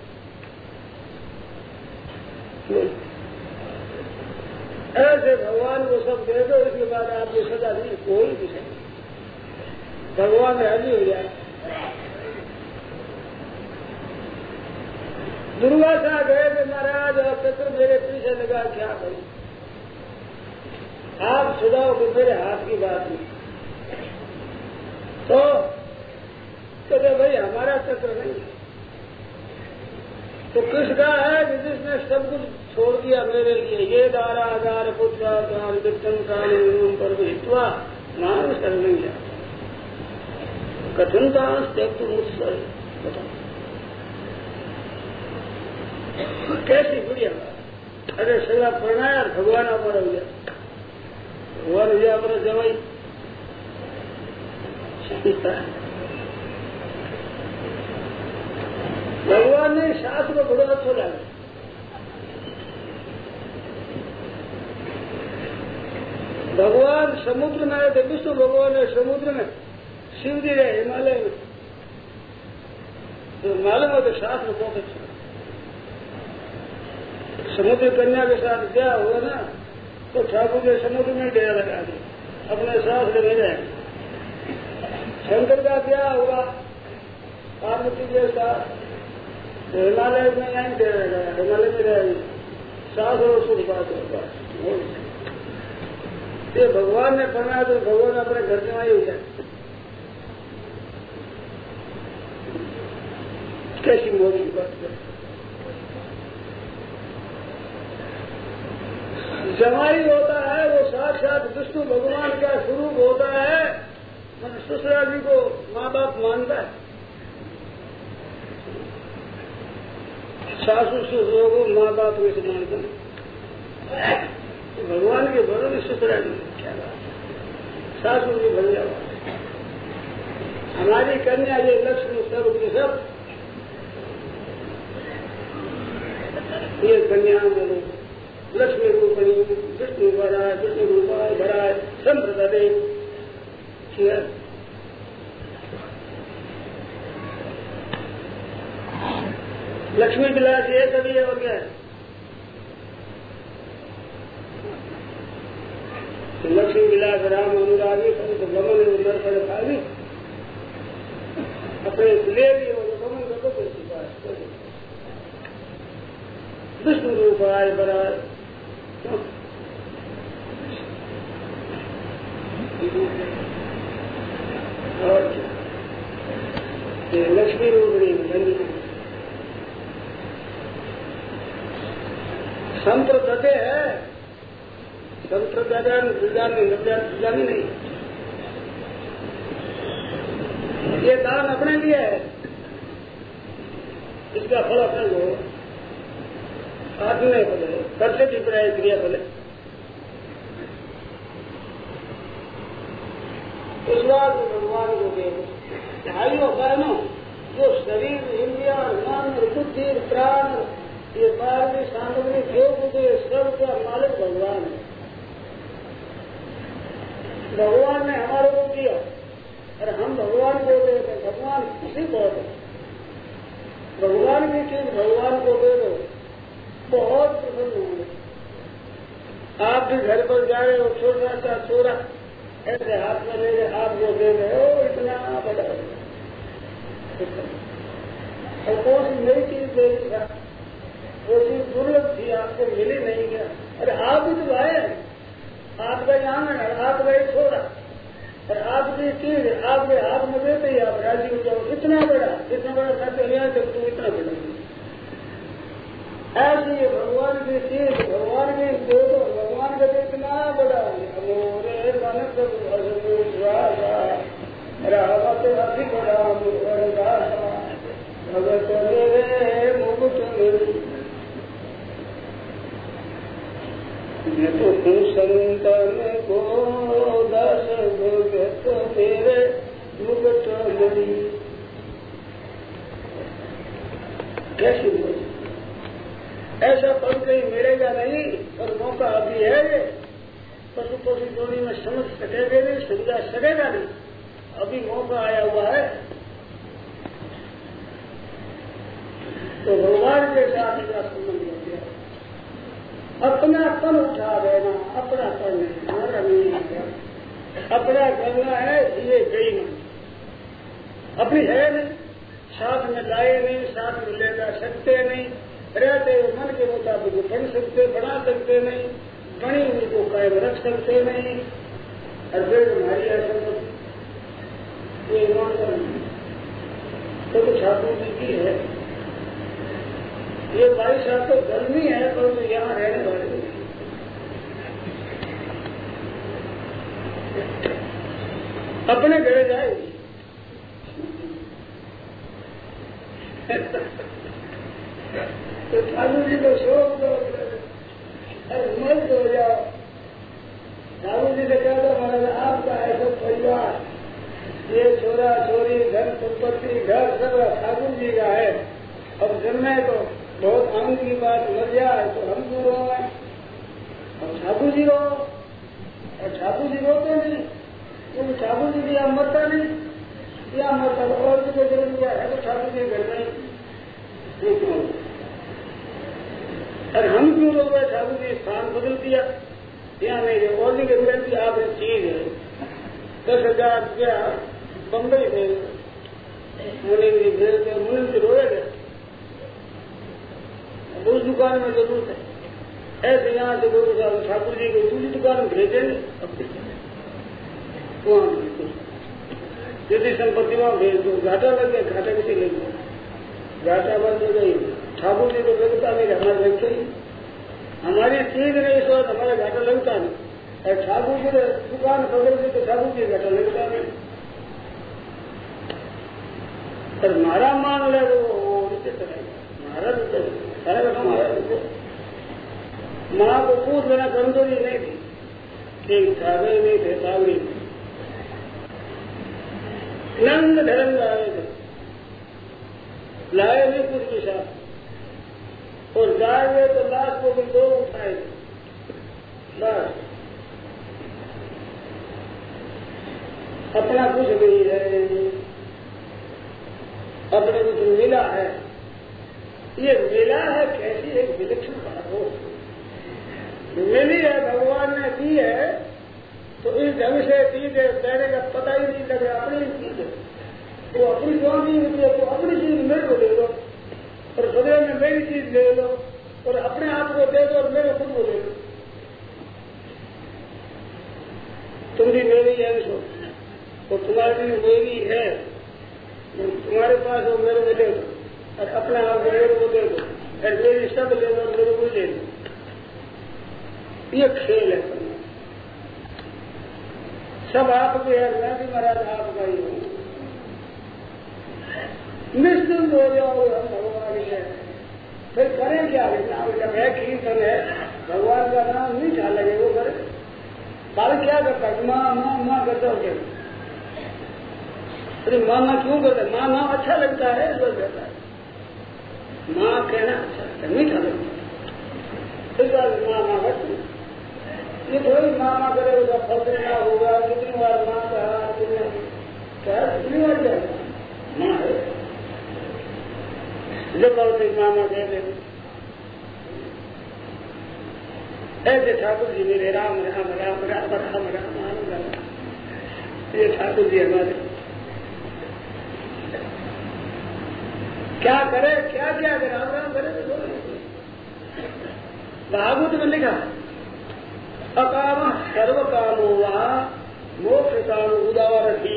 ऐसे भगवान को सब दे दो, इसके बाद आपकी सजा नहीं, कोई भी नहीं। भगवान राजी हो जाए। दुर्वासा गए कि महाराज और चक्र मेरे पीछे लगा, क्या करूं? आप सुझाओ कि मेरे हाथ की बात नहीं। तो कहते भाई हमारा चक्र नहीं, तो किसका है कि जिसने सब कुछ छोड़ दिया मेरे लिए? ये दारा आधार पुत्र वित्तम कानून पर हित्वा मान सर नहीं जाता। कठिन का त्यक्त मुझसे बताओ कैसी बढ़िया बात। अरे सगा प्रणाया भगवान पर हो गया, भगवान हो गया अपना जवाई। भगवान ने शास्त्र को बड़ा अच्छा लगा। भगवान समुद्र में आए थे, विष्णु भगवान ने समुद्र में, शिव जी रहे हिमालय में। तो मालूम है तो शास्त्र बहुत अच्छा। समुद्र कन्या के साथ क्या हुआ ना, तो ठाकुर ने समुद्र में डेरा लगा दिया, अपने साथ ले गए। शंकर का क्या हुआ पार्वती के साथ, हिमालय में यहीं डेरा लगाया, हिमालय में रहेगी। सास और सुख बात होगा। ये भगवान ने करना तो भगवान अपने घर में आई हो जाए। कैसी मोदी की बात कर। जमाई होता है वो साक्षात विष्णु भगवान का स्वरूप होता है। मैंने ससुराल जी को माँ बाप मानता है, सासू ससुर को माँ बाप में से मानता है। भगवान के भरों में ससुराल जी क्या बात, सासू की बढ़िया बात। हमारी कन्या ये लक्ष्मी सब के सब ये कन्या बोलो लक्ष्मी रूपणी विष्णु भराय विष्णु रूपाय भराय संप्रदे। लक्ष्मी विलास ये सभी है और क्या है? तो लक्ष्मी विलास राम अनुरागी तो गमन उधर पर खाली अपने ले लिए वो गमन करते थे। विष्णु रूपाय भराय और लक्ष्मी रूपणी संप्रदते है। संप्रदानी नहीं, ये दान अपने लिए है, इसका फल अपने को आत्म फल है, करते भी प्राय क्रिया फल है। उस बात भगवान को दे भाइयों बहनों, जो शरीर इंद्रिया मन बुद्धि प्राण ये बारहवीं सामग्री जो कुछ सबका मालिक भगवान है। भगवान ने हमारे को दिया और हम भगवान को देते। भगवान किसी बहुत है, भगवान की चीज भगवान को दे दो, बहुत प्रसन्न होंगे। आप भी घर पर जा रहे हो, छोटा सा छोरा ऐसे हाथ में ले गए, आपको दे रहे हो, इतना बड़ा और कौन सी नई चीज दे दिया, वो चीज दुर्लभ थी, आपको मिली नहीं गया। अरे आप भी तो आए, आपका आंगन है, आपका एक छोरा और आपकी चीज आपके हाथ में देते ही आप राजी हो जाओ। इतना बड़ा सत्य तू इतना बड़ा ऐसे भगवान की चीज भगवान की दे दो, भगवान का इतना बड़ा मोरे मन रावत अधिक राम भगत मेरे मुकुट मैं तो हूँ संतन को दास भगत मेरे मुकुट मणि। कैसी बोली ऐसा पद कहीं मिलेगा नहीं, और मौका अभी है। पशु पशु जोड़ी में समझ सकेगा नहीं, समझा सकेगा नहीं, अभी मौका आया हुआ है। तो भगवान के साथ इसका संबंध हो गया। अपनापन उठा देना, अपनापन नहीं, हमारा नहीं, अपना करना है ये गई नहीं, अपनी है नहीं, साथ में लाए नहीं, साथ में ले जा सकते नहीं, रहते मन के मुताबिक बन सकते, बना सकते नहीं, बनी हुई को कायम रख सकते नहीं। और फिर हमारी ऐसा ये ईमानदार तो कुछ ठाकुर जी की है। ये भाई साहब तो गर्मी है, पर तो यहाँ रहने वाले नहीं। अपने घर जाए तो ठाकुर जी को शोक दो, मत हो जाओ। ठाकुर जी ने कहा था महाराज आपका ऐसा परिवार, ये छोरा छोरी धन संपत्ति घर सब ठाकुर जी का है। अब जन्मे तो बहुत आनंद की बात, मर जाए तो हम क्यों रो हैं, और ठाकुर जी रो, और ठाकुर जी रोते नहीं, क्योंकि ठाकुर जी यहाँ मरता नहीं, यहाँ मरता और भी तो जरूर हुआ है तो ठाकुर जी घर में क्यों। और हम क्यों लोग ठाकुर जी स्थान बदल दिया, यहाँ नहीं रहे और भी मिल की आपने चीज है 10,000 रुपया बम्बई में मुनि जी भेजते, मुनि जी रोए गए, उस दुकान में जरूरत है। ऐसे यहाँ से लोग ठाकुर जी को दूसरी दुकान में भेजे वहां यदि संपत्ति वहां भेज दो, घाटा लग गया, घाटा किसी ले गया, घाटा बंद हो गई। ठाकुर जी को लगता नहीं हमारे लगते ही, हमारी चीज नहीं इस वक्त हमारा घाटा लगता नहीं, और ठाकुर जी ने दुकान पकड़ दी तो ठाकुर जी घाटा लगता नहीं। पर मारा मान ले तो वो नीचे चलेगा, मारा नीचे सारा हमारा नीचे। माँ को पूछ लेना कमजोरी नहीं थी, ठीक ठाकुर नहीं थे, सावरी नंद धर्म लाए थे, लाए भी कुछ भी साथ, और जाएंगे तो लाश को भी 2 उठाएंगे बस। अपना कुछ नहीं है, अपने कुछ मिला है, ये मिला है कैसी एक विलक्षण बात हो, मिली है भगवान ने दी है, तो इस ढंग से चीज कहने का पता ही नहीं लग रहा। अपनी चीज तो अपनी कौन चीज होती है, तो अपनी चीज मेरे को दे दो, और बदले में मेरी चीज ले लो, और अपने आप को दे दो और मेरे खुद को दे दो। तुम भी मेरी है तो तुम्हारी भी मेरी है, तुम्हारे पास हो मेरे को दे दो, और अपने आप को मेरे को दे दो, और मेरी सब ले दो और मेरे को ले दो। ये खेल है, सब आपके है, मैं भी महाराज आपका ही हूँ। निश्चिंत हो जाओ, हम भगवान ही है, फिर करें क्या? नाम जब है कीर्तन है, भगवान का नाम नहीं खा लगे वो करे, बाल क्या करता है? माँ माँ माँ करता हो, अरे माँ माँ क्यों करता है? माँ नाम अच्छा लगता है इसलिए कहता है, माँ कहना अच्छा लगता है, मीठा लगता है, इस बार माँ माँ करती है। ये थोड़ी माँ माँ करे उसका फल देना होगा, कितनी बार माँ कहा, कितनी बार जाएगा माँ है, जब बहुत माँ माँ कह दे। ऐसे ठाकुर जी मेरे राम राम राम राम राम राम राम राम, ये ठाकुर जी हमारे क्या करे, क्या क्या करे, राम राम करे तो भागवत में लिखा अकाम सर्व कामो वा मोक्ष काम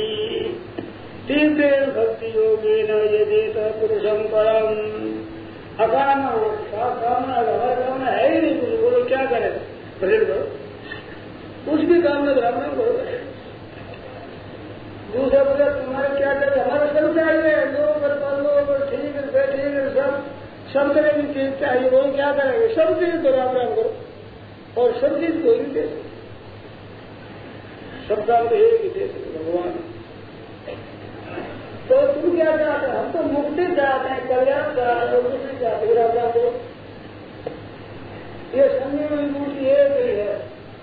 उदारती तीव्रेण भक्ति योगेन यदेत पुरुषं परम अकामना हो, कामना हमारी कामना है ही नहीं कुछ, बोलो क्या करे, भ्रमण करो, कुछ भी काम में भ्रमण करो। दूसरा बोले तुम्हारे क्या करे, हमारे सब चाहिए, लोग ठीक है, बैठे सब तरह की चीज चाहिए, वो क्या करेंगे, सब चीज बराबर करो और सब चीज कोई नहीं दे सकते, सब काम तो एक ही दे सकते भगवान। तो तुम क्या चाहते हैं, हम तो मुक्ति चाहते हैं, कल्याण चाहते हैं, कुछ नहीं चाहते बराबर को। ये समझने में मूर्ति एक ही है,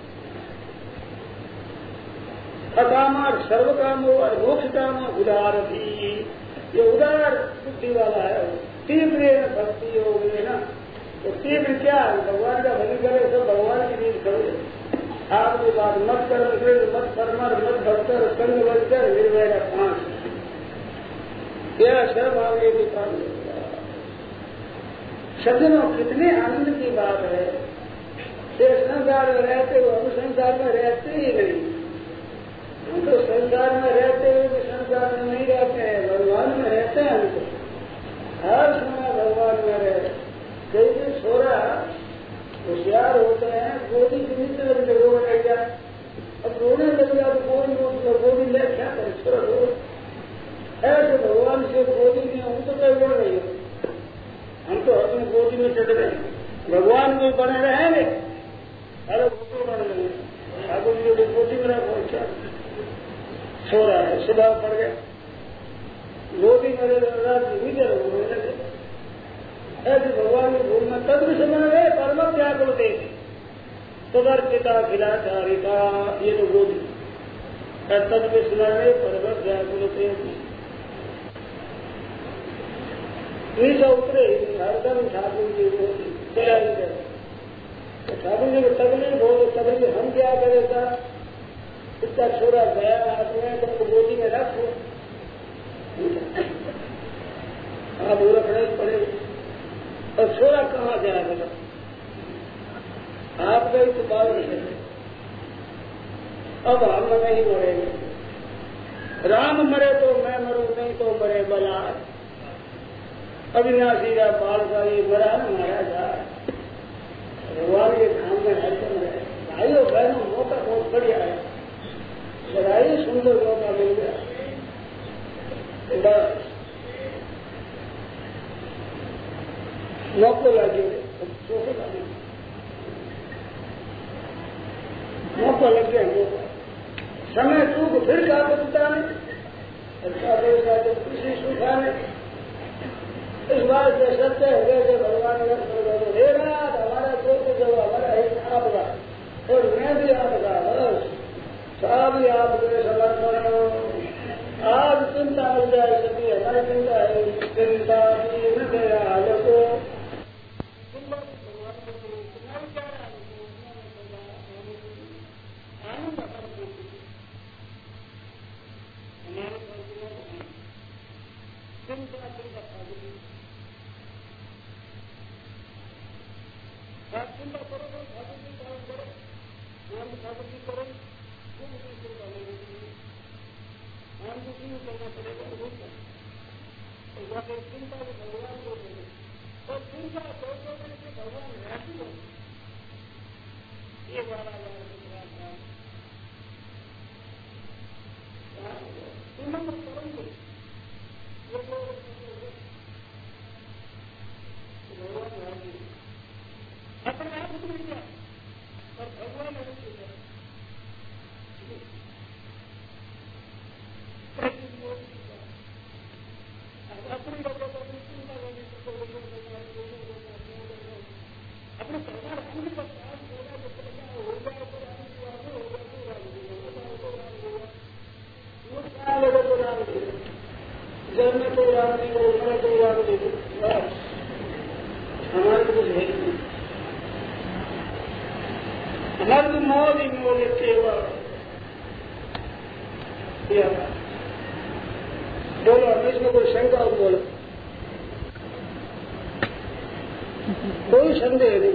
अकामार सर्व काम हो और मोक्ष काम उदार भी, ये उदार बुद्धि वाला है। तीव्र भक्ति हो गई ना, तो तीव्र क्या है, भगवान का भली करे तो भगवान की रीत करो। आपकी बात मत कर, मत परमर, मत भक्तर, संग बचकर निर्भय 5 यह सब आगे भी काम होगा। सज्जनों कितने आनंद की बात है, ये संसार में रहते हुए हम संसार में रहते ही नहीं, हम तो संसार में रहते हुए भी संसार में नहीं रहते हैं, भगवान में रहते हैं। हम तो हर समय भगवान में रहे। कई दिन छोरा होशियार होते हैं, गोदी के नीचे लग रो रह गया, अब रोने लग गया तो गोदी ले क्या करे, छोरा रो ऐसे भगवान से गोदी में हम तो कहीं बढ़ रही हो, हम तो अपनी गोदी में चढ़ रहे हैं, भगवान में बने रहेंगे। अरे वो बन गए ठाकुर जी को गोदी में पहुंचा, छोरा है सुबह पड़ गया, गोदी मेरे लगे ऐसे भगवान की भूल में तब भी समझ गए परम क्या बोलते तदर पिता खिलाचारिता, ये तो गोदी तब भी सुना गए परम क्या बोलते नीचे उतरे हरदम ठाकुर जी को चला ही गए। तो ठाकुर जी को तकलीफ हो, तकलीफ हम क्या करें था, इसका छोरा गया हाथ में तो गोदी में रखो, आप रखना ही पड़ेगा। और छोरा कहाँ जाएगा, आप गई तो बात नहीं, अब हम नहीं मरेंगे, राम मरे तो मैं मरूं, नहीं तो मरे बलार। अविनाशी का बाल का ये मरा न मारा जाए, भगवान के धाम में हरदम रहे। भाइयों बहनों मौका बहुत बढ़िया है, बड़ा सुंदर मौका मिल गया। बस मौका लगे, मौका लग गया, मौका समय चूक फिर का बचता नहीं, किसी सुखाने इस बात से सत्य हो गए कि भगवान हे नाथ हमारा चोट जो हमारा हित आपका और मैं भी आपका, बस सब आपके समर्पण। आज चिंता मिल जाए सभी, हमारी चिंता है, चिंता दयाल को बोलो, इसमें कोई शंका हो बोलो, कोई संदेह नहीं।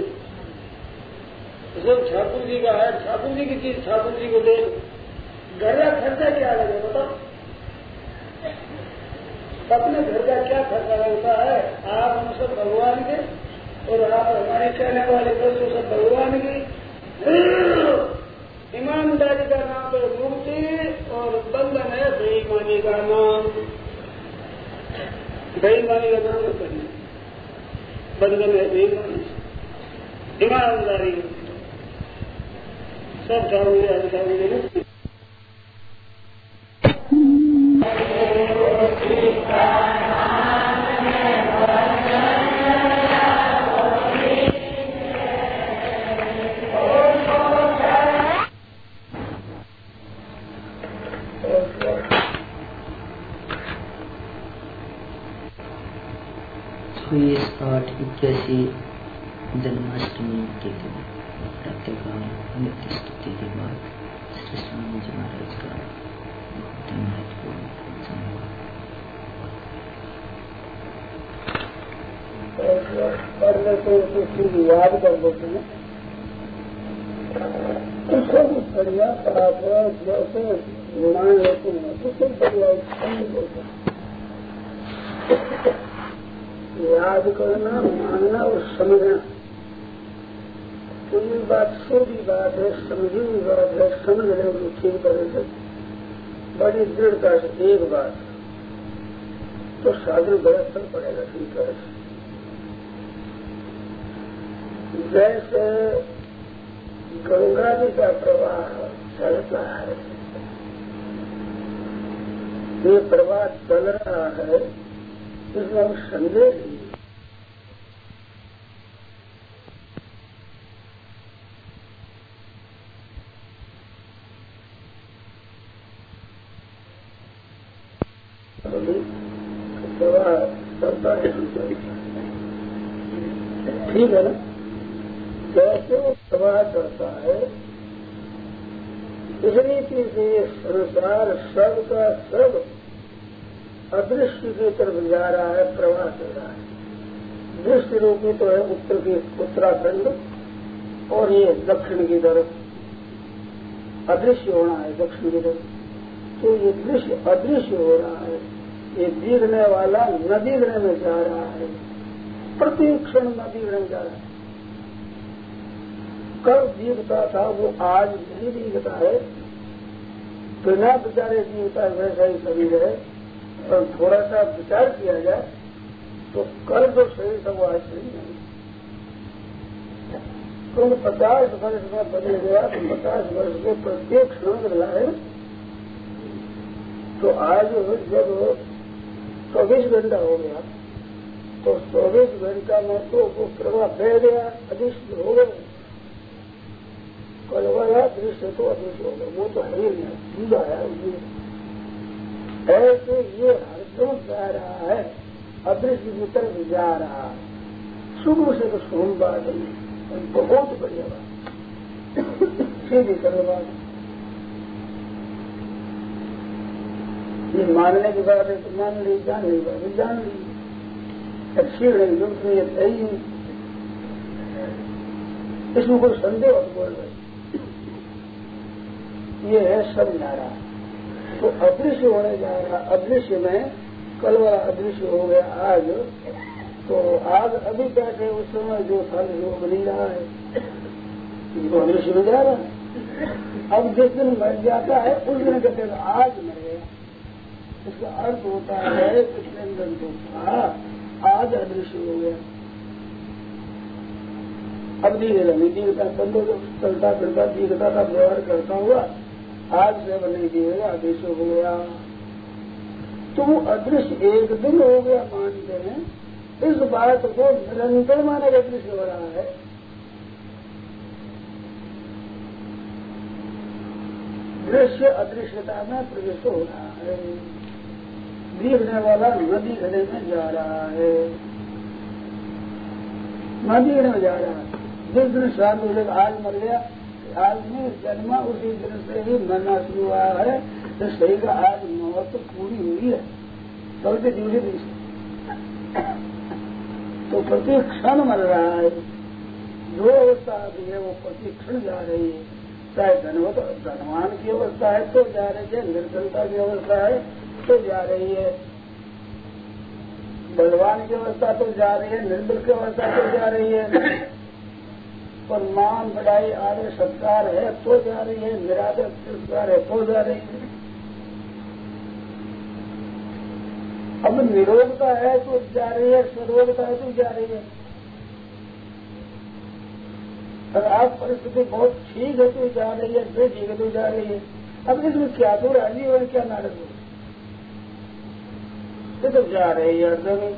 सब ठाकुर जी का है, ठाकुर जी की चीज ठाकुर जी को दे, घर का खर्चा क्या लगे बताओ, अपने घर का क्या खर्चा होता है? आप हम सब भगवान के और आप हमारे कहने वाले वस्तु सब भगवान की। ईमानदारी का नाम है मुक्ति और बंधन है बेईमानी का नाम। बेईमानी का नाम है बंधन है बेईमानी। ईमानदारी सब ठाकुर अधिकारी हुई 881 जन्माष्टमी के दिन प्रातःकाल नित्य स्तुति के बाद श्री स्वामी जी महाराज का बहुत ही महत्वपूर्ण संवाद याद कर देते हैं। उसको भी बढ़िया जैसे मान लेते हैं उससे बढ़िया याद करना, मानना और समझना। कोई बात छोटी बात है, समझी हुई बात है, समझ रहे हो ठीक तरह से बड़ी दृढ़ता से एक बात तो साधन गलत फल पड़ेगा ठीक तरह से। जैसे गंगा जी का प्रवाह चलता है, ये प्रवाह चल रहा है, इसमें हम संदेह नहीं। प्रवाह चलता है ठीक है ना। जैसे वो प्रवाह चलता है इस रीति से संसार सब का सब अदृश्य की तरफ जा रहा है, प्रवाह चल रहा है। दृश्य रूपी तो है उत्तर की उत्तराखंड और ये दक्षिण की तरफ अदृश्य होना है दक्षिण की तरफ। तो ये दृश्य अदृश्य हो रहा है, ये दिखने वाला न दिखने में जा रहा है, प्रति क्षण न दिखने में जा रहा है। कब दिखता था वो आज नहीं दिखता है, बिना विचारे दिखता है वैसा ही शरीर है। और थोड़ा सा विचार किया जाए तो कल जो शरीर था वो आज शरीर नहीं। क्योंकि 50 वर्ष में बदल गया तो 50 वर्ष के प्रत्येक क्षण बदला है। तो आज जब 24 घंटा हो गया तो 24 घंटा में तो वो प्रवाह बह गया, अदृश्य हो गया। कल वाला दृश्य तो अदृश्य हो गया, वो तो है ही नहीं, जुदा है। ऐसे ये हरदम जा रहा है, अदृश्य की तरफ जा रहा है। शुरू से तो शुभ बात है, बहुत बढ़िया बात, सीधी सरल बात। ये मानने की बात है तो मान ली, जान ली बात है जान ली, अच्छी नहीं जो उसमें ये सही नहीं, इसमें कोई संदेह बोल रहे। ये है सब जा रहा है तो अदृश्य होने जा रहा। अदृश्य में कल वाला अदृश्य हो गया आज, तो आज अभी बैठे उस समय जो था वो बनी रहा है, तो अदृश्य में जा रहा है। अब जिस दिन मर जाता है उस दिन कहते हैं आज मर गया। इसका अर्थ होता है पिछले दिन तो था, आज अदृश्य हो गया। अब दिखेगा नहीं दिखता, बंदों को चलता फिरता दिखता था, व्यवहार करता हुआ, आज से नहीं दिखेगा, अदृश्य हो गया। तो वो अदृश्य एक दिन हो गया मानते हैं, इस बात को निरंतर माने अदृश्य हो रहा है। दृश्य अदृश्यता में प्रवेश हो रहा है, दिखने वाला न दिखने में जा रहा है, न दिखने में जा रहा है। जिस दिन शांत हो जाएगा, आज मर गया, आज में जन्मा उसी दिन से ही मरना शुरू हुआ है। तो सही का आज मौत तो पूरी हुई है, कल के दूसरे दिन से तो प्रति क्षण मर रहा है। जो अवस्था आती है वो प्रति क्षण जा रही है, चाहे धनवान की अवस्था है तो जा रही है, निर्धनता की अवस्था है तो जा रही है। बलवान की अवस्था तो जा रही है, निर्बल की अवस्था तो जा रही है, और मान बढ़ाई आदर सत्कार है तो जा रही है, निरादर तिरस्कार है तो जा रही है। अब निरोगता है तो जा रही है, सरोगता है तो जा रही है। अगर आप परिस्थिति बहुत ठीक है तो जा रही है, बेठीक है तो जा रही है। अब इसमें क्या तो राजी हो क्या नाराज हो, ये तो जा रही है अर्जुन।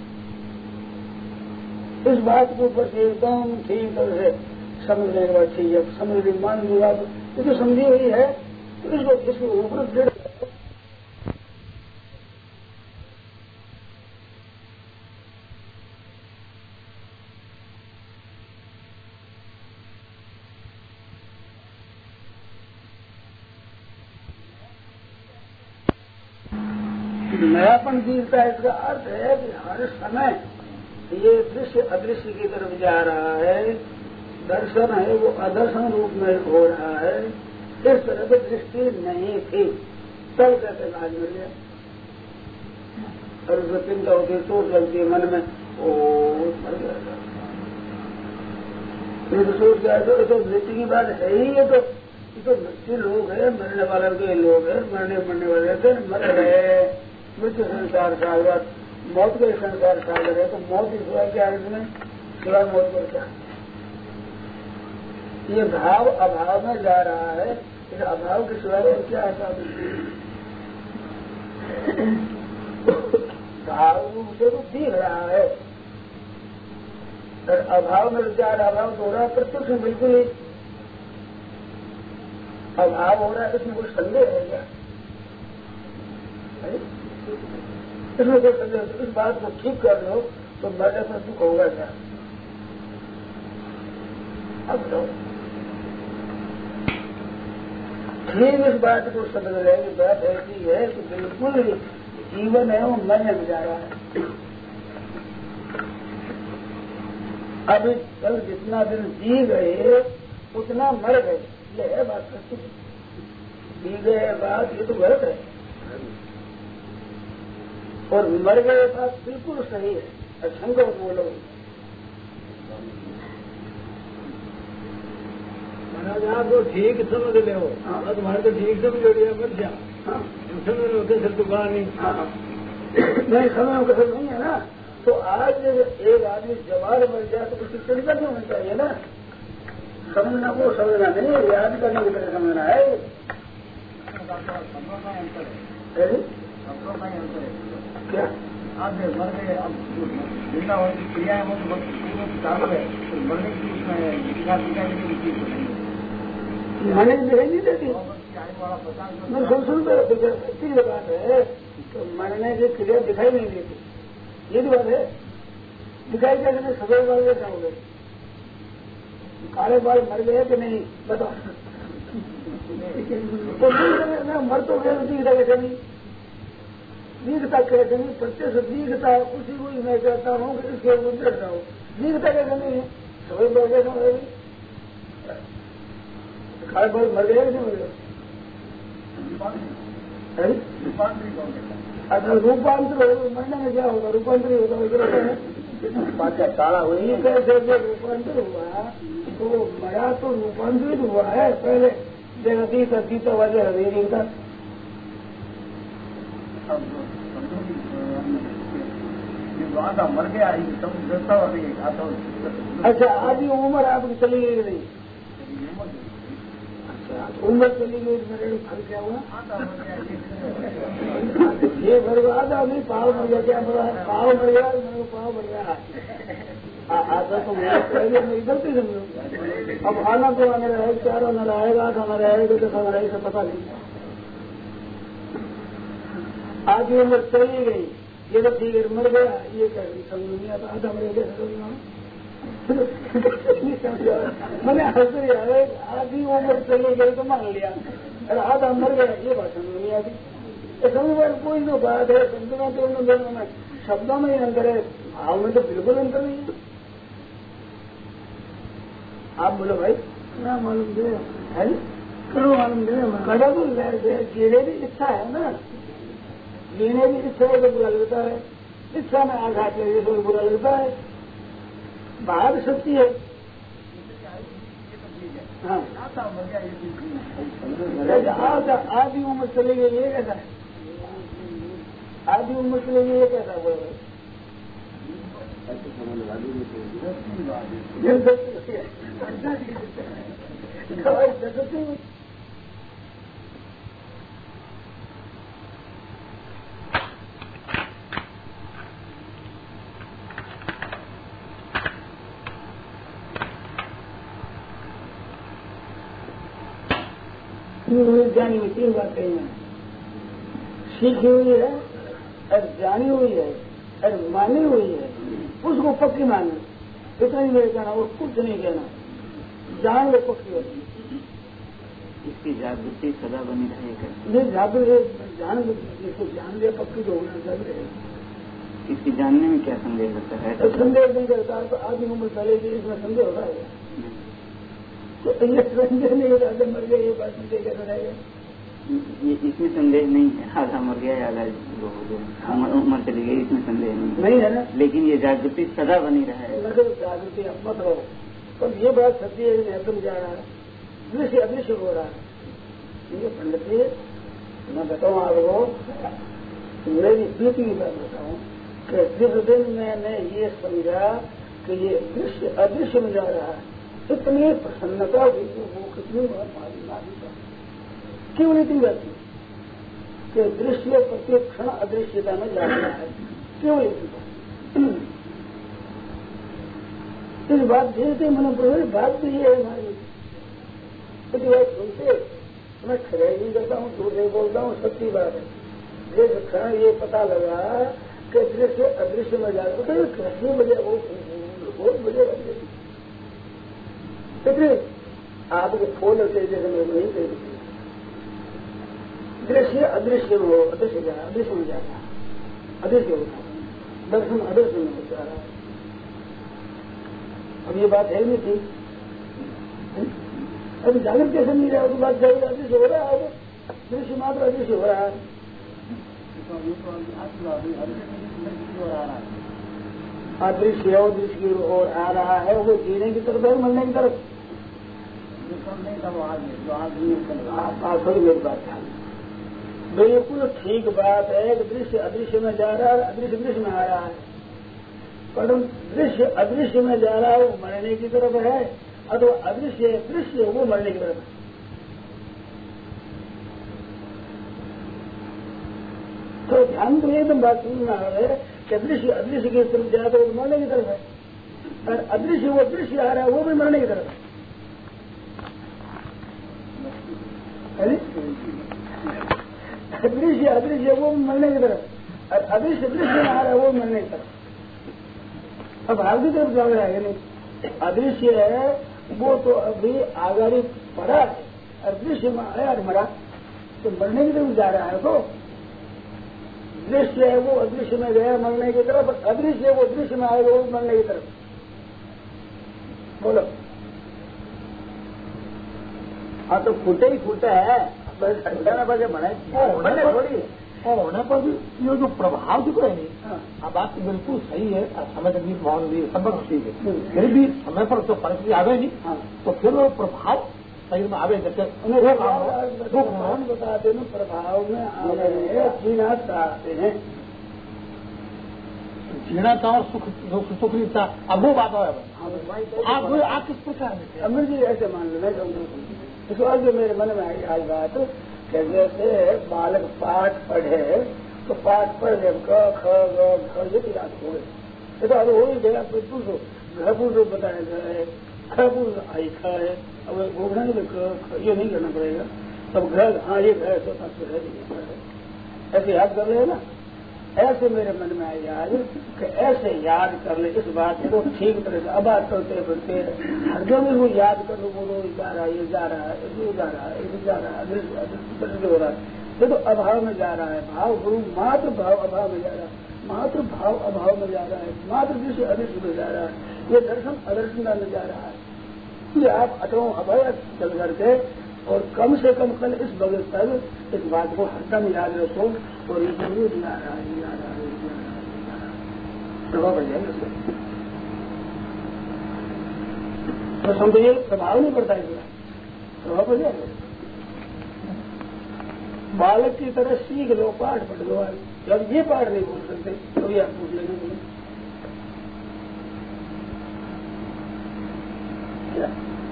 इस बात के ऊपर से एकदम ठीक तरह से समझने के बाद ठीक है, समझ ली मान ली बात, ये तो समझी हुई है, तो इसको इसके ऊपर दृढ़ नयापन दिखता है। इसका अर्थ है कि हर समय ये दृश्य अदृश्य की तरफ जा रहा है, दर्शन है वो अदर्शन रूप में हो रहा है। इस तरह की दृष्टि नहीं थी, तब कहते आज मिल गया। और उसको चिंता होती है, चोट लगती है मन में, ओ मर गया, तो सोच गया तो मृत्यु की बात है ही। ये तो मृत्यु लोग है, मरने वाले के लोग है, मरने वाले मर गए। मृत्यु संसार सागर, मौत के संसार सागर है, तो मौत की सिवा क्या है इसमें, सिवा मौत पर क्या। ये भाव अभाव में जा रहा है, इस अभाव के सिवा और क्या है। भाव से तो दिख रहा है, और अभाव में विचार अभाव तो हो रहा है, प्रत्यक्ष में बिल्कुल ही अभाव हो रहा है। इसमें कोई संदेह है क्या, इसमें कोई संदेह? इस बात को ठीक कर लो तो मरने पर दुख होगा क्या। अब लो ठीक इस बात को समझ रहे हैं। बात ऐसी है कि बिल्कुल जीवन है वो मरने में जा रहा है। अभी कल जितना दिन जी गए उतना मर गए, ये है बात। जी गए बात ये तो गलत है, और मर गए बात बिल्कुल सही है। असंग बोलो महाराज, आप तो ठीक समझ ले हो, तुम्हारे तो ठीक समझ लिया, मर जा समय में कसर तो कहा नहीं। नहीं समय में कसर नहीं है ना। तो आज जब एक आदमी जवान मर जाए तो उसकी चिंता नहीं होनी चाहिए ना। समझना वो समझना नहीं, याद करने की तरह समझना है। क्या आप मर गए, अब जिंदा होने की क्रिया है वो तो चालू है, तो मरने की मरने की दिखाई नहीं देती। मैं सुन बात है, तो मरने की क्रिया दिखाई नहीं देती, ये बात है। दिखाई कैसे नहीं, सफेद बाल कैसे हो गए, काले बाल मर गए कि नहीं बताओ। तो मर तो गए, दिखता कैसे नहीं, दिखता कैसे नहीं, प्रत्यक्ष दिखता उसी को ही मैं कहता हूँ कि इसके ऊपर डरता हूँ। दिखता कैसे नहीं है, सफेद बाल कैसे हो गए, काले बाल मर गए कि नहीं मर गए। अच्छा रूपांतर हो, मरने में क्या होगा, रूपांतर होगा, बात क्या काला हुई कैसे रूपांतर हुआ, तो मरा तो रूपांतरित हुआ है। पहले जगदीत अतीत वजह हवेली का मर गया। अच्छा आधी उम्र आपकी चली गई नहीं, उम्र चली गई, मेरे फल क्या हुआ, ये बर्बाद नहीं, पाव मर गया, क्या बड़ा पाव मर गया, मेरे पाव मर गया। आता तो पहले मेरी गलती समझो। अब आना तो आना रहेगा, चार आना रहेगा, आठ आना रहेगा, दस आना रहेगा, पता नहीं। आधी उम्र चली गई, ये तो ठीक है, मर गया, ये क्या समझ नहीं आता, आधा मर गया मैंने हंस रही है। आधी उम्र चली गई तो मान लिया, और आधा मर गया, ये बात समझ नहीं आती। समझ में कोई तो बात है, शब्दों में तो दोनों में, शब्दों में ही अंतर है, भाव में तो बिल्कुल अंतर नहीं है। आप बोलो भाई, ना मालूम दे है, करो मालूम दे, कड़ा तो जीने की इच्छा है ना, जीने की इच्छा है तो बुरा लगता है, इच्छा में आघात लगे तो बुरा लगता है, बाहर शक्ति है। हाँ, आधी उम्र चली गई ये कैसा है? आधी उम्र चली गई ये कैसा बोल जानी हुई 3 बात कही मैंने, सीखी हुई है और जानी हुई है और मानी हुई है, उसको पक्की माने, इतना ही मेरे कहना और कुछ नहीं कहना, जान लो पक्की होती। इसकी जागृति सदा बनी रहेगा। ये जागृति जान जिसको जान लिया पक्की तो होना चाहिए। इसकी जानने में क्या संदेह होता है? तो संदेह नहीं करता है तो आधी उम्र चलेगी, इसमें संदेह होता है तो संदेह नहीं होता, आधा मर गया ये बात संदेह कैसा रहेगा? ये इसमें संदेह नहीं है, आधा मर गया आधा उम्र चली गई, इसमें संदेह नहीं है ना। लेकिन ये जागृति सदा बनी रहे। जागृति अब मत रहो, पर ये बात सत्य है कि एकदम जा रहा है, दृश्य अदृश्य हो रहा है। ये पंडित जी मैं बताऊँ आपको, मेरी प्रीति की बात बताऊँ कि जिस दिन मैंने ये समझा कि ये दृश्य अदृश्य में जा रहा है, इतनी प्रसन्नता हुई वो कितनी बार मालूम क्यों नहीं जाती कि दृश्य प्रत्येक क्षण अदृश्यता में जा रहा है, क्यों नहीं? इस बात देखते मन बात भी ये है हमारी, कुछ बात सुनते मैं खराई नहीं करता हूँ, झूठ नहीं बोलता हूँ, सच्ची बात है। जिस क्षण ये पता लगा कि दृश्य अदृश्य में जा रहा है, कैसे बजे वो बहुत बजे लग गई, इसलिए आपके फोन होते जैसे मैं नहीं कहती, दृश्य अदृश्य हो, अदृश्य जा अदृश्य में जाता है, अदृश्य होता है, दर्शन अदृश्य में हो जा रहा है। अब ये बात है नहीं थी, अभी जागृत कैसे नहीं रहा, बात जागृत अदृश्य हो रहा है, दृश्य मात्र अदृश्य हो रहा है। अदृश्य और दृश्य की ओर आ रहा है, वो जीने की तरफ है, मरने की तरफ थोड़ी मेरी बात है, बिल्कुल ठीक बात है कि दृश्य अदृश्य में जा रहा है, अदृश्य दृश्य में आ रहा है, परंतु दृश्य अदृश्य में जा रहा है वो मरने की तरफ है, अथवा अदृश्य दृश्य वो मरने की तरफ है। तो ध्यान तो एकदम बात सुनना है कि दृश्य अदृश्य की तरफ जा तो मरने की तरफ है, और अदृश्य वो दृश्य आ रहा है वो भी मरने की तरफ है। दृश्य अदृश्य वो मरने की तरफ, और अदृश्य दृश्य में आ रहा है वो मरने की तरफ। अब भाग की तरफ जा रहा है नहीं, अदृश्य है वो तो अभी आगाड़ी पड़ा है, और दृश्य में आया और मरा तो मरने की तरफ जा रहा है। तो दृश्य है वो अदृश्य में गया मरने की तरफ, अदृश्य है वो दृश्य में आएगा वो मरने की तरफ। बोलो हाँ तो फूटे ही फूटा है, बजे बने थोड़ी और होने पर भी ये जो प्रभाव दिख रहे हैं, आप बात तो बिल्कुल सही है, समय तक भी मौन भी संभव ठीक है, फिर भी समय पर जो परिस्थिति आवे नहीं तो फिर वो प्रभाव शरीर में आवे, जैसे उन्हें बताते ना प्रभाव में आवे जीना चाहते हैं, जीना चाहो सुख रीता, अब वो बात है आप किस प्रकार में अमीर जी ऐसे मान लो मैं इसके बाद जो मेरे मन में आई आज बात कि जैसे बालक पाठ पढ़े तो पाठ पढ़ ले क ख ग घ ये तो याद हो गए, ये तो हो ही गया। पूछो घर पूछो बताया गया ख पूछ आई ख है, अब घूमना नहीं ये नहीं करना पड़ेगा, तब घर हाँ ये घर तो ऐसे याद कर ले ना, ऐसे मेरे मन में आई आज कि ऐसे याद कर ले इस बात को ठीक तरह से। अब बात करते फिरते हरदम वो याद कर लो, बोलो जा रहा है ये जा रहा है ये जा रहा है ये जा रहा है दृश्य हो रहा है, ये तो अभाव में जा रहा है, भाव गुरु मात्र भाव अभाव में जा रहा है, मात्र भाव अभाव में जा रहा है, मात्र दृश्य अदृश्य में जा रहा है, ये दर्शन अदर्शनता में जा रहा है। ये आप अटो अभय चल करके और कम से कम कल इस बगल तक इस बात को हरदम याद रखो और ये जरूर जा रहा है प्रभाव पड़ जाएगा उसका। तो समझिए प्रभाव नहीं पड़ता है, प्रभाव पड़ जाएगा। बालक की तरह सीख लो, पाठ पढ़ लो। जब ये पाठ नहीं बोल सकते तो ये आप पूछ लेना बोले क्या?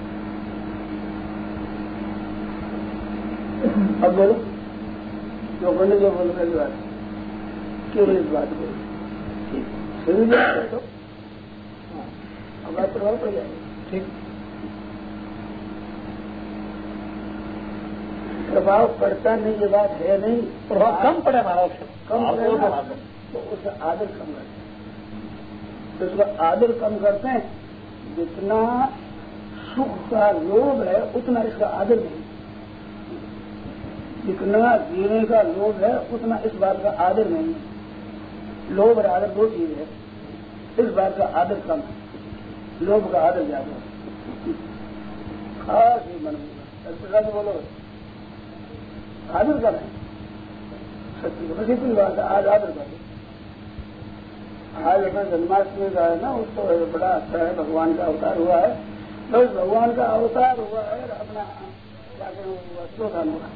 अब बोलो जो बोले जो बोल मेरी बात केवल इस बात को शुरू जाए तो हमारा प्रभाव पड़ जाएगा। ठीक, प्रभाव पड़ता नहीं ये बात है नहीं, प्रभाव कम पड़े हमारा, कम पड़े तो उसका आदर कम करते हैं। तो उसका आदर कम करते हैं, जितना सुख का लोभ है उतना इसका आदर नहीं, जितना जीने का लोभ है उतना इस बात का आदर नहीं है। लोभ और आदर दो चीज है, इस बात का आदर कम है, लोभ का आदर ज्यादा है। खास ही मन में बोलो आदर कर रहे हैं, सत्य को कितनी बात है, आज आदर कर। आज अपना जन्माष्टमी का है ना, उसको बड़ा अच्छा है, भगवान का अवतार हुआ है, बस भगवान का अवतार हुआ है, अपना वस्त्रोदान हुआ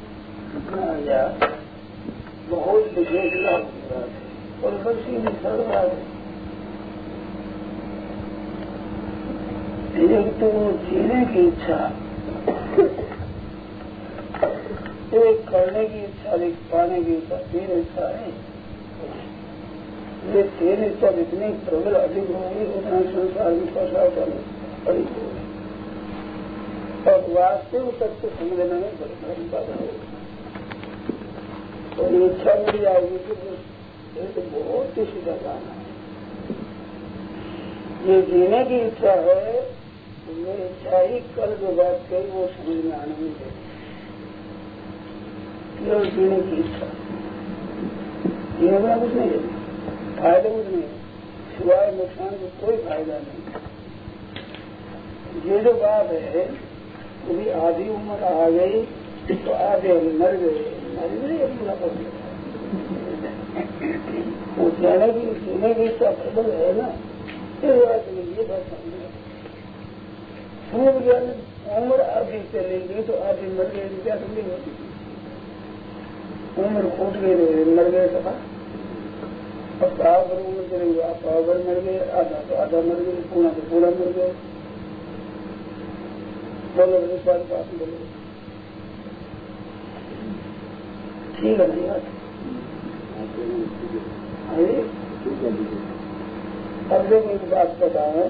बहुत विशेष और सबसे सरल बात है। एक तो जीने की इच्छा, एक करने की इच्छा, एक पाने की इच्छा, तीन इच्छा है। ये तीन इच्छा जितनी प्रबल अधिक होगी उतना संसार में फंसा पड़ी होगी और वास्तविक तत्व समझना में बड़ी बाधा होगी। और इच्छा मिल जाएगी कि तो बहुत ही सीधा काम है। ये जीने की इच्छा है, ये इच्छा ही कल जो बात कही वो समझ में आने में देगी। केवल जीने की इच्छा, जीने का कुछ नहीं है, फायदा कुछ नहीं है, सिवाय नुकसान को कोई फायदा नहीं। ये जो बात है कभी आधी उम्र आ गई तो आधे मर गए, मर गए अपना कर वो जीने की इच्छा प्रबल है ना, इस बात में ये बात समझे। समझ गया उम्र आधी चली गई तो आधी मर गई, क्या तकलीफ होती थी? उम्र फूट गई मर गए सफा, अब पाव भर उम्र चलेंगे, आप पाव भर मर गए, आधा तो आधा मर गए, पूरा तो पूरा मर गए। बोलो इस बात को आप बोलो ठीक है नहीं बात। अब जब एक बात बताएं,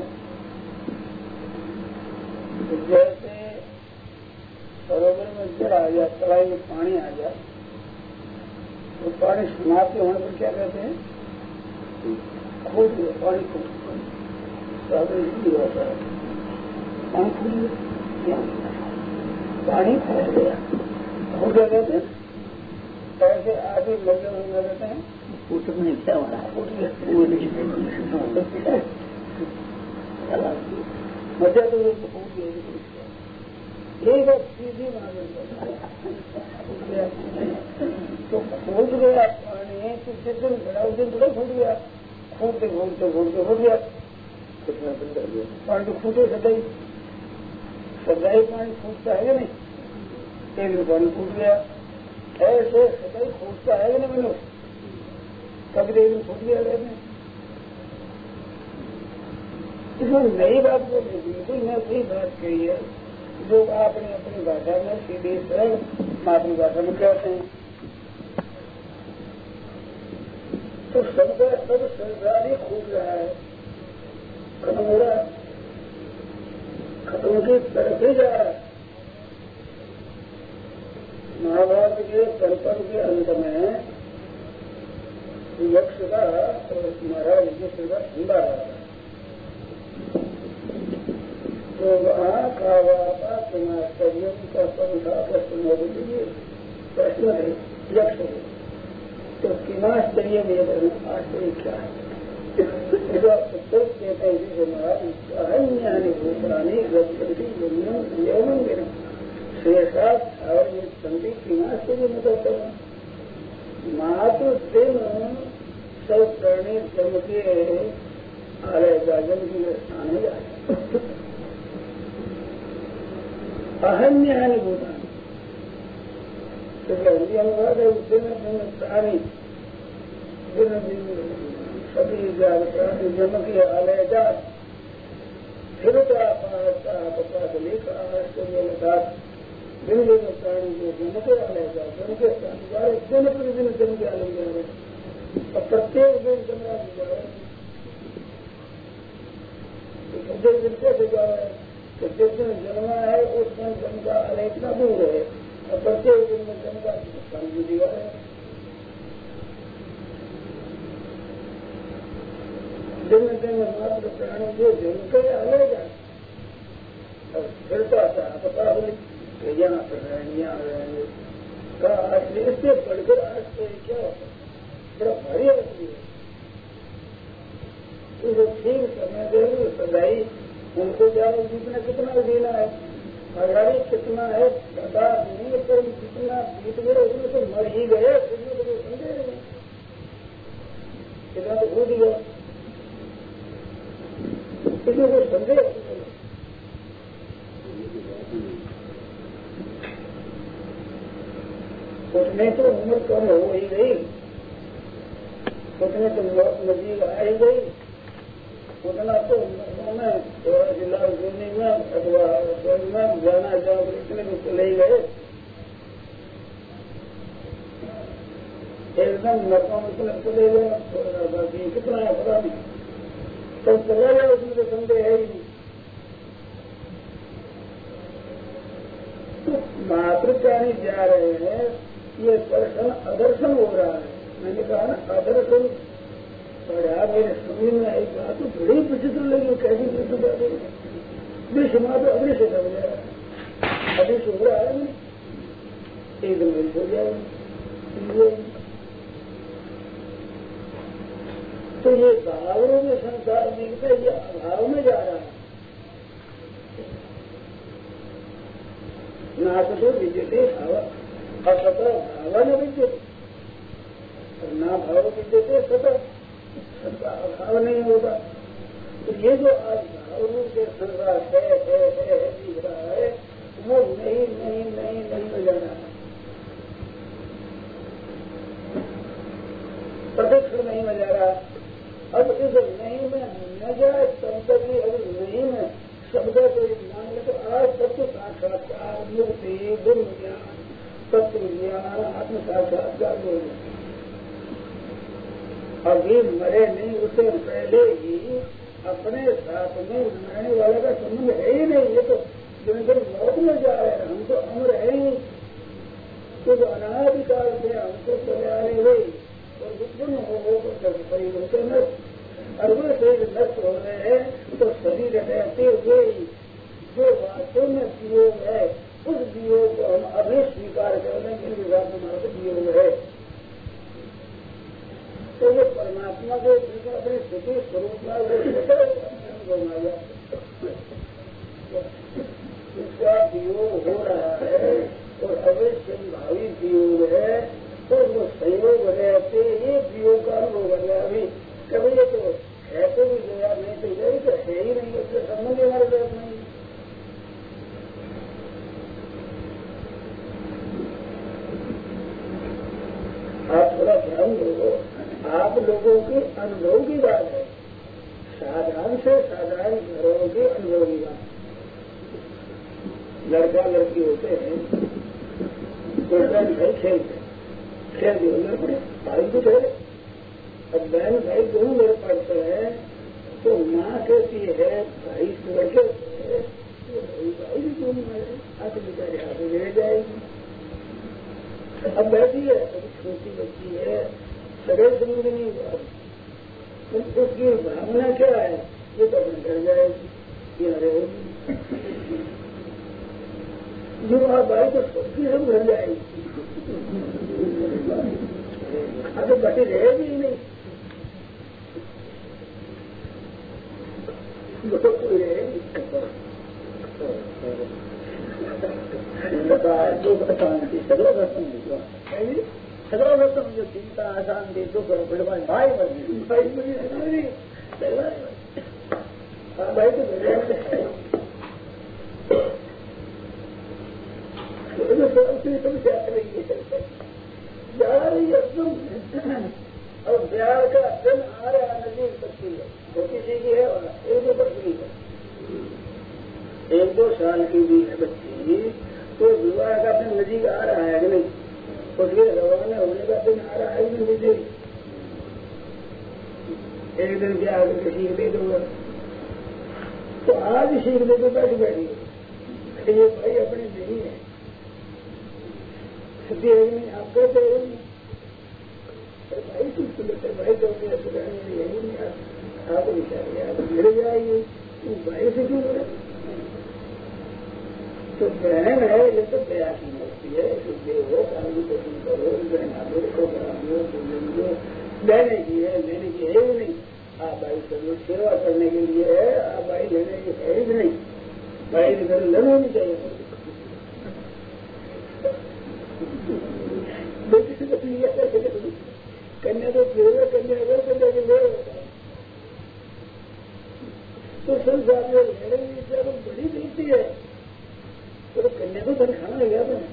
जैसे सरोवर में जल आ जाए, तलाई में पानी आ जाए तो पानी समाप्त होने पर क्या कहते हैं? खूब गया पानी, खूब होता है पानी फूल गया, पानी फूल गया, वो क्या कहते हैं? ऐसे आगे लगे हुए रहते हैं, फूट नहीं क्या हो रहा है, फूट गया मजा तो फूट गया, यही बात सीधी तो फूट गया पानी, तो जिस दिन बड़ा उस दिन थोड़ा फूट गया, फूटते घूमते घूमते फूट गया, कितना दिन कर गया पानी तो फूटे सदाई, सदाई पानी फूटता है या नहीं? एक दिन पानी फूट गया, ऐसे सदाई फूटता है या नहीं मनुष्य? कभी एक दिन फूट गया रहने, इसमें नई बात बोल रही, बिल्कुल नई बात कही है जो आपने अपनी भाषा में सीधी सरल मातृभाषा में कहते हैं। तो सबका सब संसार ही खूब रहा है, खत्म हो रहा है, खत्म की तरफ ही जा रहा है। महाभारत के परिपर्व के अंत में यक्ष का महाराज युधिष्ठिर का ठंडा रहा है, तो वहाँ का समाचार्यों का संख्या प्रश्न प्रश्न है यक्ष है, तो किमाश्चर्य में आश्चर्य क्या है? उत्तर कहते हैं अहन्यानि भूतानि गति यौन शेषात और ये संधि किमाश्चर्य में करते हैं। मातु दिन सब प्राणी जम के आलेगा जन की स्थान में जाए अहन्य है भूतान हिंदी अनुवाद है दिन दिन प्राणी दिन दिन सभी प्राणी जन्म की आलेगा फिर तो आप लेकर आश्चर्य दिन दिन प्राणी जो जन्म के आलेगा जन्म के स्थान दिन प्रतिदिन जन्म के आले जा रहे और प्रत्येक दिन जन्म जा रहे प्रत्येक दिन कैसे जा रहे हैं कि जिस दिन जन्मा है उस दिन जन्म का आले इतना दूर है और प्रत्येक दिन में जन्म का स्थान भी दिया है दिन दिन मात्र प्राणी जो जन्म के आले जाए और फिर तो पता हो यहाँ पर रहेंगे यहाँ रहेंगे का आश्चर्य इससे बढ़कर आश्चर्य क्या होता है बड़ा भारी आश्चर्य है जो ठीक समय दे सदाई उनको जाने जितना कितना जीना है आजादी कितना है पता नहीं तो जितना बीत गए उसमें तो मर ही गए उसमें तो संदेह नहीं कितना तो भूल गया इसमें कोई संदेह उसमें तो उम्र कम हो ही गई उसमें तो मौत नजीक आ ही गई उतना तो जिला जोनी में अथवा में जाना जाओ इतने में चले ही गए एकदम नरकों में चले गए बाकी कितना है पता नहीं तो चला गया उसमें तो संदेह है ही नहीं तो मात्र प्राणी जा रहे हैं ये दर्शन अदर्शन हो रहा है मैंने कहा ना अदर्शन पढ़ा मेरे समझ में आई बात तो बड़ी विचित्र लगी कैसी विचित्र बात है दृश्य माँ तो अदृश्य हो जाएगा अदृश्य हो रहा है नहीं एकदम हो जाएगा तो ये भावों में संसार मिलता है ये अभाव में जा रहा है नाथ तो विद्यते असत भाव न विद्यते ना भाव विद्यते सतत सबका अभाव नहीं होगा तो ये जो आज भाव रूप से संसार है दिख रहा है वो नहीं नहीं नहीं नहीं हो जाना है प्रत्यक्ष नहीं हो जा रहा अब इस नहीं में न जाए तब तक ही अगर नहीं में शब्द को मान ले तो आज सत्य साक्षात्कार मुक्ति ब्रह्म ज्ञान तत्व ज्ञान आत्म साक्षात्कार हो गया अभी मरे नहीं उससे पहले ही अपने साथ में मरने वाले का संबंध है ही नहीं ये तो दिन दिन मौत में जा रहे हैं हम तो अमर है ही तो अनाधिकार से हमको चले आने हुए और उत्पन्न होकर परिवर्तन अरबों से नष्ट हो रहे हैं तो शरीर रहते हुए जो वास्तव में वियोग है उस वियोग को हम अभी स्वीकार करने के लिए हमारे वियोग है तो ये परमात्मा को अपनी स्थिति स्वरूप में इसका वियोग हो रहा है और अवश्य भावी वियोग है तो वो संयोग रहते ही वियोग का अनुभव कर रहा है अभी कभी ये तो है तो भी गया नहीं तो गई तो है ही नहीं उसके संबंध हमारे साथ नहीं आप थोड़ा ध्यान दो आप लोगों के अनुभव की बात है साधारण से साधारण घरों के अनुभव की बात लड़का लड़की होते हैं तो भाई खेलते खेल भी पड़े भाई भी ठहरे अब बहन भाई दोनों मेरे पढ़ते हैं तो माँ कहती है भाई से लड़के भाई भी दोनों मारे आगे बेचारे आगे ले जाएगी अब बैठी है अभी छोटी बच्ची है सगल समझ नहीं हुआ उसकी भावना क्या है ये तो अपने घर जाएगी यहाँ रहेगी जो आप भाई तो सबकी सब घर जाएगी आगे बटी रहेगी ही नहीं कोई रहेगी शांति सर्वप्रथम जो चिंता अशांति दुख भाई बनी भाई तो समस्या रही है, जा रही है एकदम। और बिहार का दिन आ रहा नजदीक बच्ची है, वो किसी की है और 1-2 बच्ची है, 1-2 साल की भी है बच्ची, तो विवाह का दिन नजदीक आ रहा है कि नहीं, उसके रवाना होने का दिन आ रहा है कि नहीं, एक दिन ब्याह करके सीख दे दूंगा, तो आज ही सीख दे तो बैठ बैठी ये भाई अपनी नहीं है, नहीं आप कहते नहीं भाई तुम सुनते भाई तो यही नहीं आप विचार मिल जाएगी, भाई से क्यों बोले, तो बहन है ये तो दया की मूर्ति है, देवो काली को तुम करो, बहना को बना लेने की है, लेने की है ही नहीं, आप भाई सर्व सेवा करने के लिए है, आप भाई लेने की है ही नहीं, भाई घर लेना नहीं चाहिए, कन्या तो कन्या कन्या के ले होता है, तो संसार में लेने की इच्छा तो बड़ी दिखती है, तो कन्या को धन खाना गया था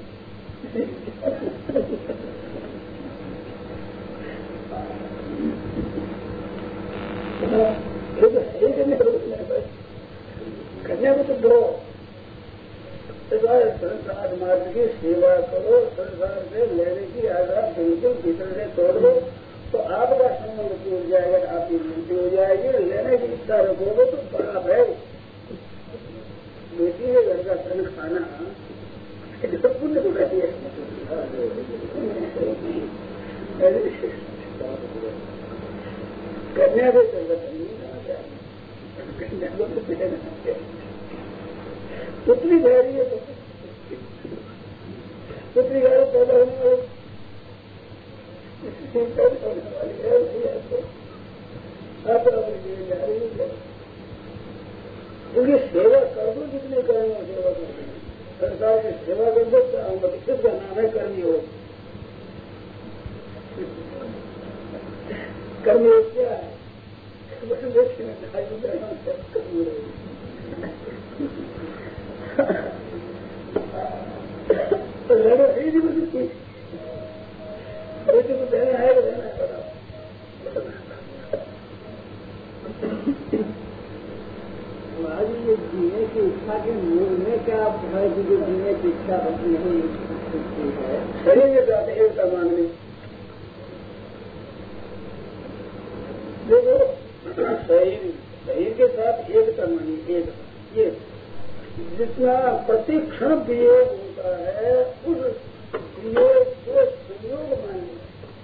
कन्या को तो दो, संसार मार्ग की सेवा करो, संसार से लेने की आजाद बिल्कुल भीतर से तोड़ दो, तो आपका संबंध टूट जाएगा, आपकी मृत्यु हो जाएगी, लेने की इच्छा रखोगे तो पाप है, बेटी के घर का धन खाना सब पुण्य को कहती है, कन्या को जरूरत नहीं खाना चाहिए, कन्या को तो देना चाहिए, पुत्री कह रही है, पुत्री घर पैदा होने वाली है, आप जा रही है, क्योंकि सेवा कर दो, जितने करनी हो सेवा कर दो, संसार की सेवा कर दो, किसका नाम है करनी हो, कर्मी हो क्या है, तो लड़ो ही नहीं मुझे कोई बेटे को देना है तो देना है, आज ये जीने की इच्छा के मूल में क्या है कि जो जीने की इच्छा होती है शरीर के साथ एक समान नहीं, देखो शरीर के साथ एक समान एक ये जितना प्रतिक्षण वियोग होता है उस वियोग को संयोग मानिए,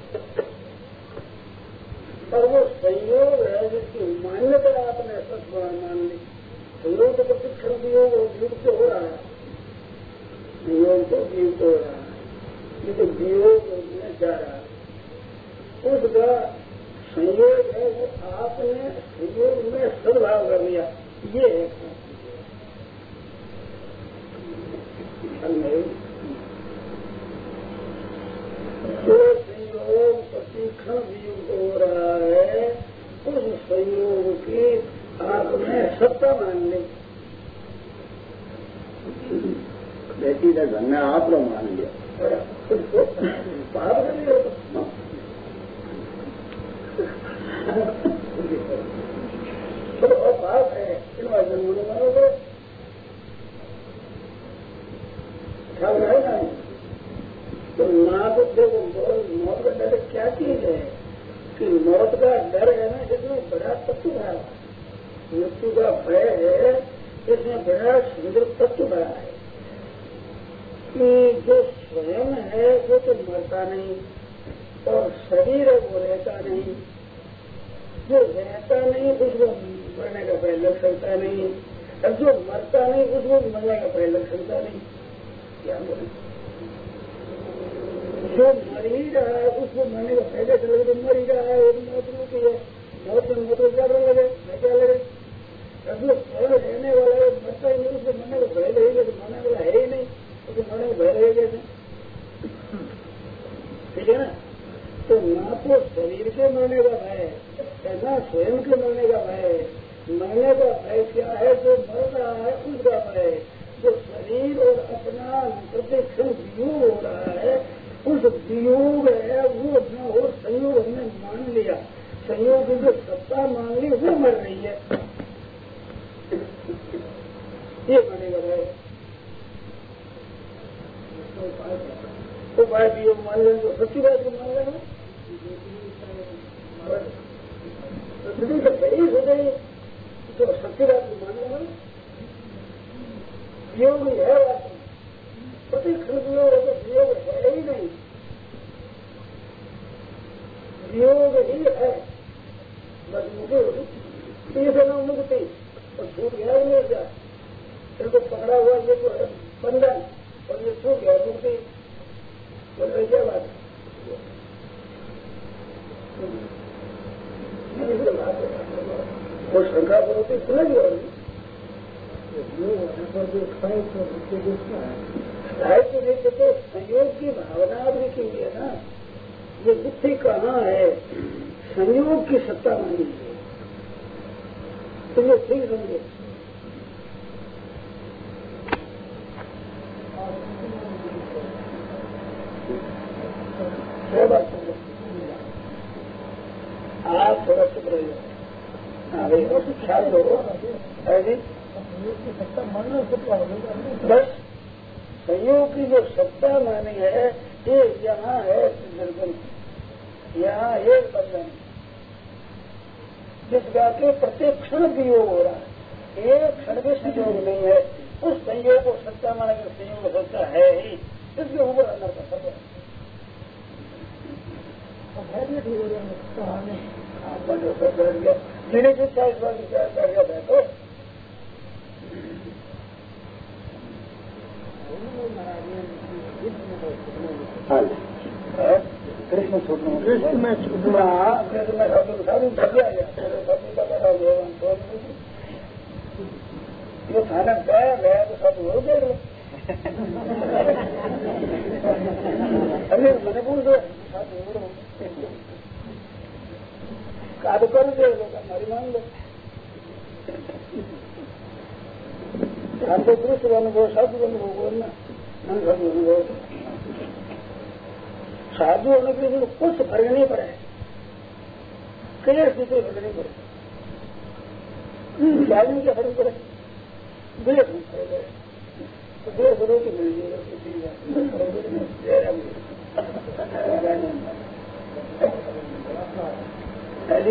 और वो संयोग है जिसकी मान्यता आपने सत्य मान ली, संयोग तो प्रतिक्षण वियोग युग से हो रहा है, वियोग तो युग हो रहा है, ये तो वियोग में जा रहा है, उसका संयोग है वो आपने संयोग में सद्भाव कर लिया, ये है जो संयोग प्रतिक्षण वियोग हो रहा है, उस संयोग की आपने सत्ता मान ली, बेटी का घर में आप लोग मान लिया, पाप कर लिया, तो पाप है इन मानोगे ख्याल है ना, तो ना तो देखो मौत का डर क्या चीज है कि मौत का डर है ना, इसमें बड़ा तत्व भरा है, मृत्यु का भय है, इसमें बड़ा सुंदर तत्व भरा है कि जो स्वयं है वो तो मरता नहीं, और शरीर है वो रहता नहीं, जो रहता नहीं उसको मरने का भय लग सकता नहीं, और जो मरता नहीं उसको मरने का भय लग सकता नहीं, क्या बोले, जो मर ही रहा है उसको मरने का पहले चले तो मर ही रहा है, एक मौत रुकी है, मौत में मौत क्या लगे, क्या लगे, अब जो स्वयं रहने वाला है मरता ही नहीं, उसको मरने का भय लगेगा, तो मरने वाला है ही नहीं, उसको मरने का भय लगेगा, ठीक है ना, तो ना तो शरीर के मरने का भय है, ना स्वयं के मरने का भय है, मरने का भय क्या है? जो मर रहा है उसका भय। जो शरीर और अपना प्रतिक्षण वियोग हो रहा है, उस वियोग है वो न हो संयोग हमने मान लिया, संयोग की जो सत्ता मान ली वो मर रही है, ये मानेगा भाई। उपाय वियोग मान लें तो सच्ची बात को मान लेंगे, तो सही हो गई तो सच्ची बात को मान लेंगे। वियोग ही है बात, प्रतिक्षण वियोग है तो वियोग है ही नहीं, वियोग ही है बस। मुझे ये ना मुक्ति और छूट गया नहीं क्या, इनको पकड़ा हुआ ये तो है बंधन और ये छूट गया मुक्ति, बोल रही क्या बात वो शंका बोलती सुनेगी और साहित्य नहीं तो संयोग की भावना भी की है ना। ये बुद्धि कहाँ है? संयोग की सत्ता मानी है, तो ये ठीक समझे। आप थोड़ा चुप रहिए, हाँ भाई और ख्याल दो बस। संयोग की जो सत्ता मानी है ये यहाँ है निर्गुण, यहाँ एक बंधन जिसका के प्रत्येक क्षण वियोग हो रहा है, एक क्षण भी संयोग नहीं है। उस संयोग को सत्ता माने कि संयोग सत्ता है ही, इसके ऊपर अंदर का सब मेरे जो चाहे इस बार विचार कर गया था तो कृष्ण छूटना, कृष्ण में छूटना, कृष्ण में साधु भजिया गया ये खाना गया गया तो सब हो गए। अरे मैंने बोल दो कार्य कर दे लोग हमारी मान लो, आपको दृश्य अनुभव साधु अनुभव बोलना मन साधु अनुभव, साधु होने के लिए कुछ फर्क नहीं पड़े, क्लियर से कोई फर्क नहीं पड़े, क्या नहीं क्या फर्क पड़े, देश में पड़े तो देश गुरु की मिल जाएगी।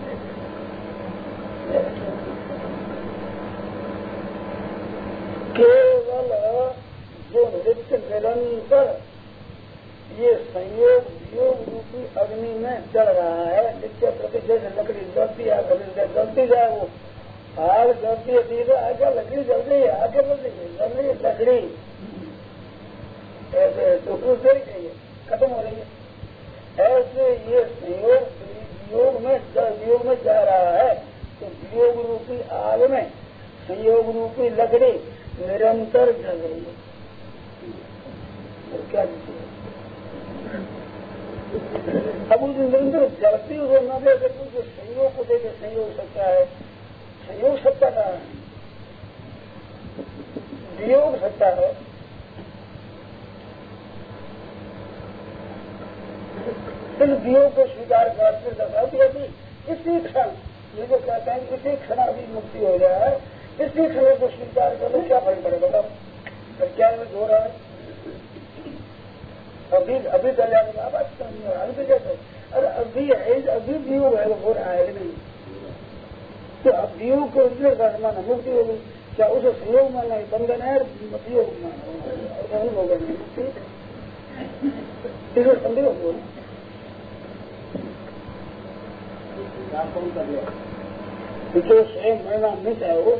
केवल जो नित्य निरंतर ये संयोग वियोग रूपी अग्नि में जल रहा है, नित्य प्रति जैसे लकड़ी जलती है, जलती जाए वो आग जलती है, तो आगे लकड़ी जल गई, आगे जल रही है लकड़ी, ऐसे तो कुछ देर गई है, खत्म हो रही है। ऐसे ये संयोग वियोग में जा रहा है, तो वियोग रूपी आग में संयोग रूपी लकड़ी निरंतर जल रही है। तो क्या अब उस निरंतर जलती हो न दे, अगर कुछ संयोग को देखे संयोग सत्ता है, संयोग सत्ता का है, वियोग सत्ता है। फिर वियोग को स्वीकार करके दर्शा दिया कि इसी क्षण, ये जो कहते हैं इसी क्षण अभी मुक्ति हो जाए, इसी क्षण को स्वीकार कर लो, क्या फर्क पड़ेगा बताओ, क्या हो रहा है? अभी कल्याण की बात नहीं हो रहा, अभी कहते अरे अभी है, अभी वियोग है, हो रहा है नहीं, तो अब वियोग को इसलिए माना मुक्ति हो गई, क्या उसे संयोग माना है बंधन है, वियोग माना अनुभव नहीं मुक्ति, इसमें संदेह हो जो स्वयं मरना नहीं चाहे वो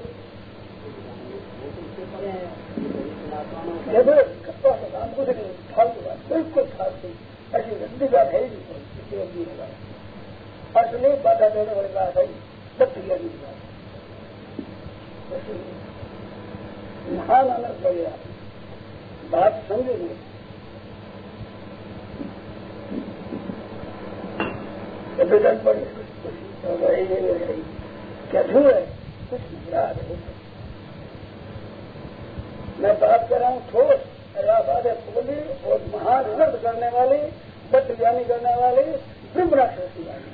काम कुछ नहीं, फालतू बात, बिल्कुल फालतू, ऐसी गंदी बात है ही नहीं, असली बाधा देने वाली बात है, सब क्लियर की बात, महान आनंद लगेगा, बात समझे नहीं। पड़े क्या क्यों है? कुछ नहीं याद है। मैं बात कर रहा हूँ ठोस बात है बोली और महान अर्थ करने वाली बद्ध ज्ञानी करने वाली ब्रह्म राक्षसी वाली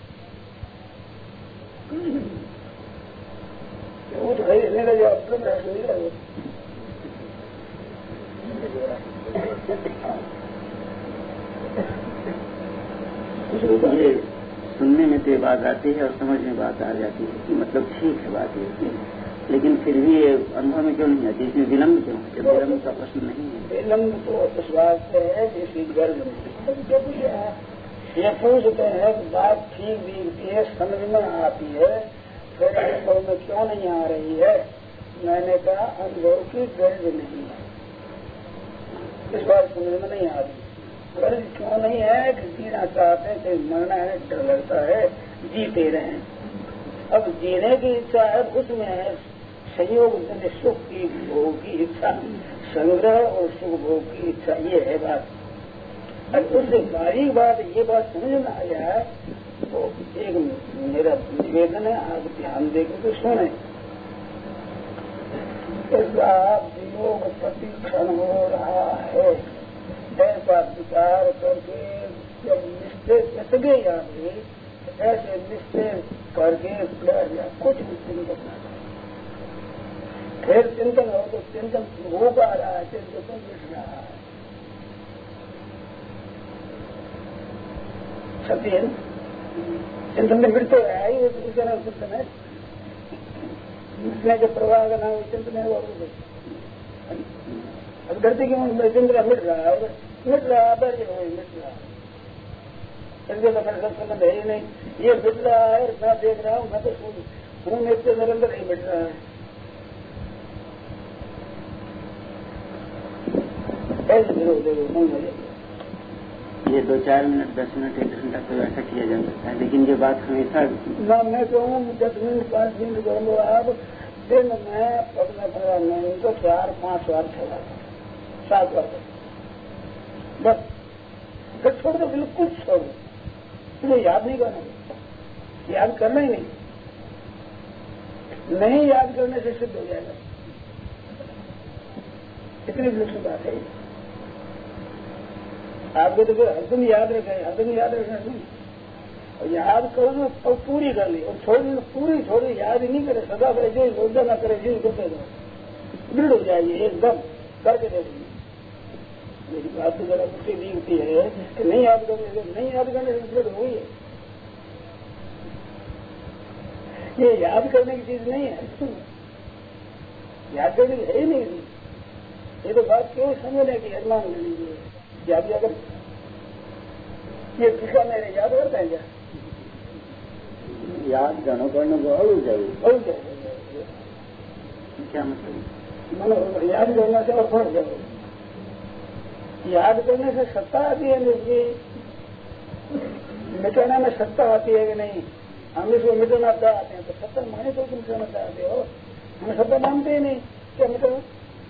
उठ गई नहीं रही अब ब्रह्म राक्षसी रही। ये सुनने में तो ये बात आती है और समझ में बात आ जाती है कि मतलब ठीक है बात ये, लेकिन फिर भी ये अनुभव में क्यों नहीं आती? इसमें विलम्ब क्यों? जब विलम्ब का प्रश्न नहीं है। विलम्ब तो इस बात से है जिसकी गर्भ ये पूछते हैं बात ठीक दिखती है समझ में आती है फिर अनुभव में क्यों नहीं आ रही है? मैंने कहा अनुभव की गर्ज नहीं है, इस बार समझ में नहीं आ रही। गर्ज क्यों नहीं है कि जीना चाहते हैं कहीं मरना है डर लगता है जीते रहे। अब जीने की इच्छा है उसमें है संयोग सुख की भोग की इच्छा, संग्रह और सुख भोग की इच्छा, ये है बात। अब उससे बारीक बात ये बात समझ में आ गया है तो एक मेरा निवेदन है आप ध्यान देकर तो सुने। इसका वियोग प्रतिक्षण हो रहा है ऐसा विचार करके जब निश्चय जत गए आदमी ऐसे निश्चय करके बैठ गया कुछ भी चिंतन न फिर चिंतन हो तो चिंतन हो पा रहा है चिंतन मिट रहा है। सत्य चिंतन में मिट तो रहा ही उसका नाम चिंतन है। मिटने के प्रवाह का नाम चिंतन है। अब धरती की चिंतन मिट रहा है मिट रहा बैठ मिट रहा है इसके तो मेरे संबंध है ही नहीं। ये मिट रहा है मैं देख रहा हूँ मैं तो हूँ मेरे अंदर ही मिट रहा है। ये 2-4 मिनट 10 मिनट 1 घंटा तो ऐसा किया जा सकता है, लेकिन ये बात हमेशा मैं कहूँ 10 मिनट 5 मिनट करूँगा आप दिन में अपना 15 मिनट तो 4-5 बार खेला 7 बार बस फिर छोड़ दो बिल्कुल छोड़ दो तुझे याद नहीं करना याद करना ही नहीं याद करने से सिद्ध हो जाएगा। इतनी विलक्षण बात है आपको तो हरदम याद रखें हरदम याद रखना नहीं और याद करो और पूरी कर ली और छोड़ी पूरी छोड़ी याद ही नहीं करे सदा करे जो रोजा ना करे जो करते जाओ दृढ़ हो जाएगी एकदम करके देखेंगे। मेरी बात तो जरा मुझसे दिखती है कि नहीं याद करने नहीं याद करने से दृढ़ हुई है। ये याद करने की चीज नहीं है याद करने की है ही नहीं। ये तो बात क्यों समझने की है मान लीजिए याद अगर ये दिशा मेरे याद करते हैं क्या याद जानो करने बहुत जाए क्या मतलब याद करने से और फर्क जाओ याद करने से सत्ता आती है नहीं मिटाने में सत्ता आती है कि नहीं? हम इसको मिटाना चाहते हैं तो सत्ता माने तो मिटाना चाहते हो हम सत्ता मानते ही नहीं क्या मिटाना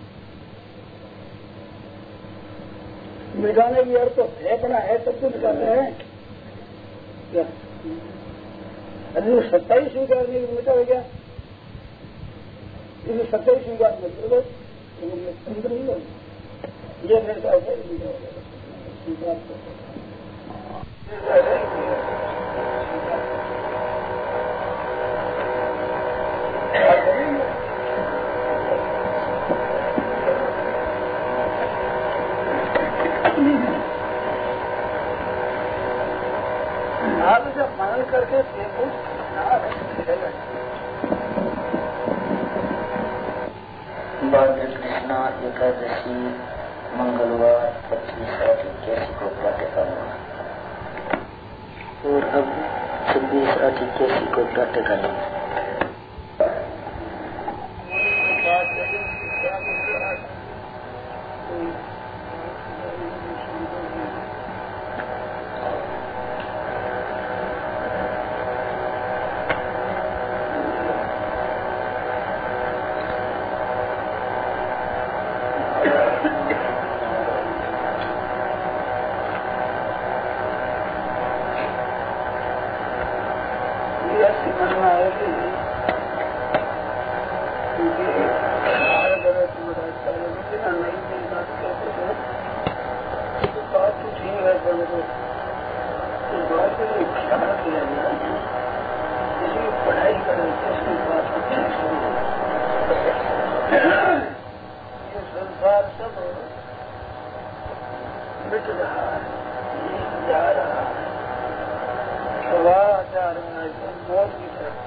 मिटाने की अर्थ तो फेंकना है तब तो मिटाते हैं क्या? अरे सत्ता ही स्वीकार नहीं मिटा हो गया इसलिए सत्ता ही स्वीकार नहीं हो ये मेरे ख्याल आप जब मनन करके देखो भाद्र कृष्णा एकादशी मंगलवार 25/8/81 को प्रातःकाल और अब 26/8/81 को प्रातःकाल पढ़ाई करें ये संसार सब मिट रहा है, जा रहा है, जा रहा है, मौत की तरफ,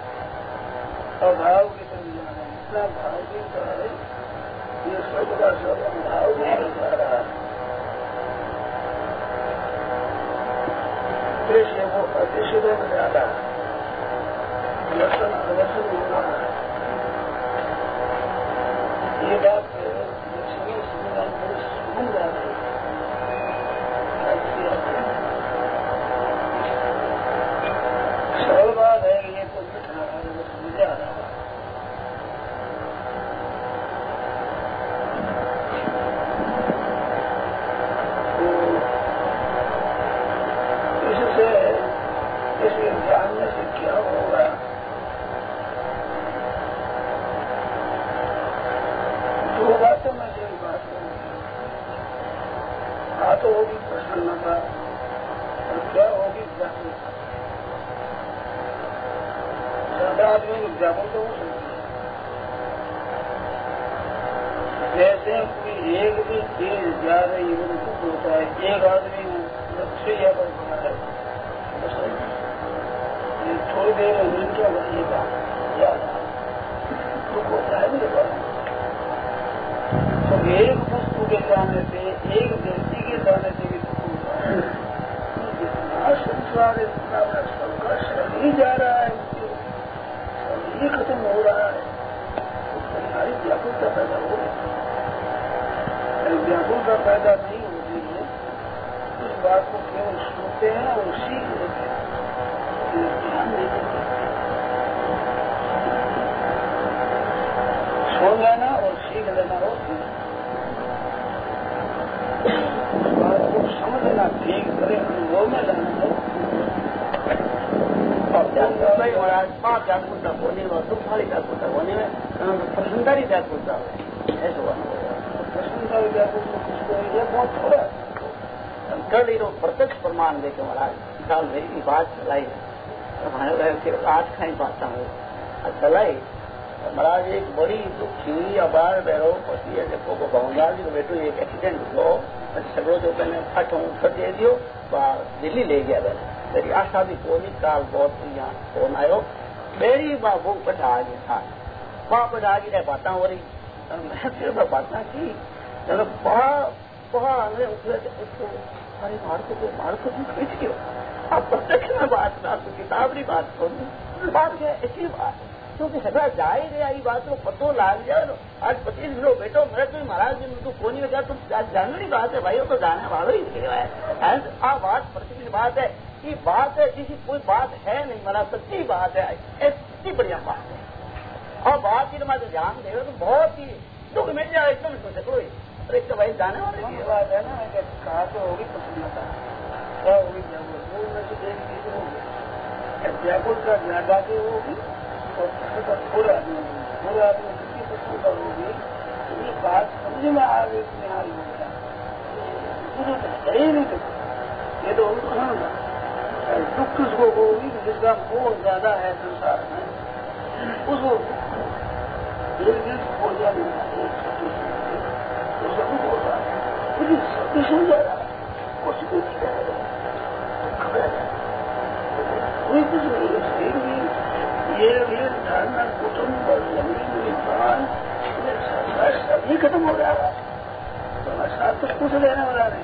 अभाव की तरफ जा रहा है। इतना भाव की तरह ये सब का सब अभाव में जा रहा है। उद्देश्य वो अतिशय में जा रहा है, दर्शन अदर्शन हो रहा है। ये बात लक्ष्मी संविधान सुन जा रही है। सरल बात है, ये तो मिट रहा है, वो समझा रहा है। तो इससे इसे जानने से क्या होगा? दो बातों में से एक बात होगी, तो होगी प्रसन्नता और क्या होगी व्याकुलता। ज्यादा आदमी में व्याकुल तो हो सकती है। जैसे कोई एक भी चीज ज्यादा जीवन दुख होता है, एक आदमी में लक्ष्य या पर बना है, ये थोड़ी देर में मिनटों बनेगा ज्यादा दुख होता है मेरे पास। तो एक वस्तु के जाने से, एक व्यक्ति के जाने से भी दुख होता है। जितना संसार इतना बड़ा सबका शरीर जा रहा है, शरीर खत्म हो रहा है, तो तुम्हारी व्याकुलता पैदा हो रही है। व्याकुलता पैदा नहीं होती है, उस बात को केवल सुनते हैं और सीख लेते हैं, ध्यान नहीं देते। सुन लेना और सीख लेना होती है, बात को समझना, ठीक करे, अनुभव में लाना है। और पाप व्याकुलता होने और दुख वाली व्याकुलता होने में प्रसन्नता ही व्याकुलता ऐसा हुआ। प्रसन्नता व्याकुलता किसको है? बहुत थोड़ा कल ही लोग प्रत्यक्ष प्रमाण देखे महाराज साल मेरी बात चलाई है, 8 खाई पाता हूँ चलाई महाराज। एक बड़ी दुखी अबार बहरो पति है, देखो वो भवनलाल जी को बेटो एक एक्सीडेंट हुआ, सगड़ो जो कहने फट हूँ फट दे दियो, दिल्ली ले गया मैंने। मेरी आशा भी कोई काल बहुत यहाँ फोन आयो, मेरी वो बैठा आ गया था, वहाँ बैठा आ गई बातें हो रही, मैं फिर बातें की उसको अरे मार को खींच गयो। आप प्रत्यक्ष में बात में आपको किताब की बात करूँ, बात क्या ऐसी बात है, क्योंकि सदा जा ही रहा ये बात को पतो लाग जाए। आज 25 किलो बेटो मेरे तो महाराज जी तो कोनी वजह तो जानने बात है भाई, वो तो जाने वालों ही है। आ बात प्रत्यक्ष बात है, ये बात है किसी कोई बात है नहीं, मेरा सच्ची बात है, इतनी बढ़िया बात है। और बात की मैं ध्यान देगा तो बहुत ही दुख मिट जाए, एकदम सोचे कोई अरे तो भाई जाने वाले की बात है ना। कहा तो होगी प्रसन्नता, क्या होगी व्याकुल में से एक चीज होगी, व्याकुलता ज्यादा की होगी और प्रसन्नता पूरा आदमी कितनी प्रसन्नता होगी। ये बात समझ में आ गई, निहाल हो गया, नहीं तो ये तो दुख किसको होगी जिसका मोह ज्यादा है संसार में, उसको एक दिन हो जाएगा, सब होता है, मुझे सब कुछ हो जाएगा, कुछ भी नहीं करेगा, कोई कुछ नहीं। ये धारणा कुटुंब और जमीन प्राण सभी खत्म हो जाएगा, तो साथ तो कुछ लेने वाला नहीं।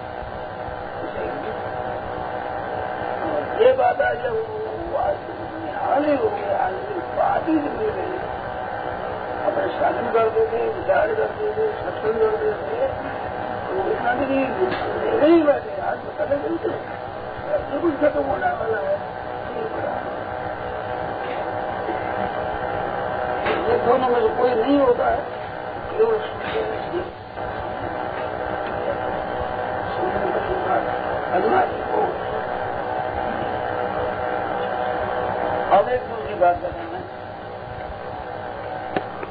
ये बात आज हाल ही हो गया, बात ही नहीं रही। अपने शादी कर देते, विचार कर देते, सत्संग कर देते, तो इतना भी नहीं बैठे। आज बताने चलते सब कुछ खत्म होने वाला है। ये दोनों में से कोई नहीं होता है, केवल अब एक दूसरी बात बताना,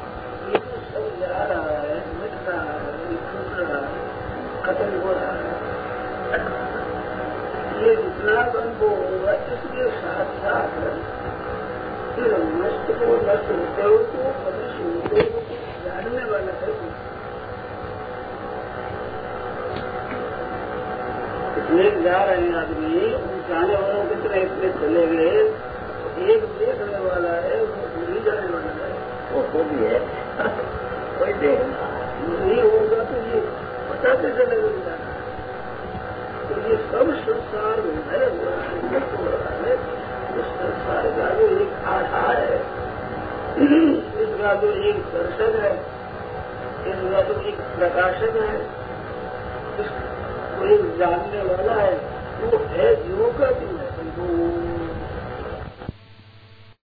जा रहा है, मिट रहा है, छूट रहा है, खत्म हो रहा है, ये जितना अनुभव होगा इसके साथ साथ फिर नष्ट को नष्ट होते हो तो मनुष्य होते हो जानने वाला है। इतने जा रहे हैं आदमी, उन जाने वालों कितने इतने चले गए, एक देखने वाला है, वो भूल जाने वाला है, वो भी है। कोई देख नहीं होगा तो ये पता कैसे लगेगा? तो ये सब संसार में है, हो रहा है। उस संसार का जो एक आधार है, इसका जो एक दर्शन है, इसका जो एक प्रकाशन है, इसको एक जानने वाला है, वो है जीवों का जीव है।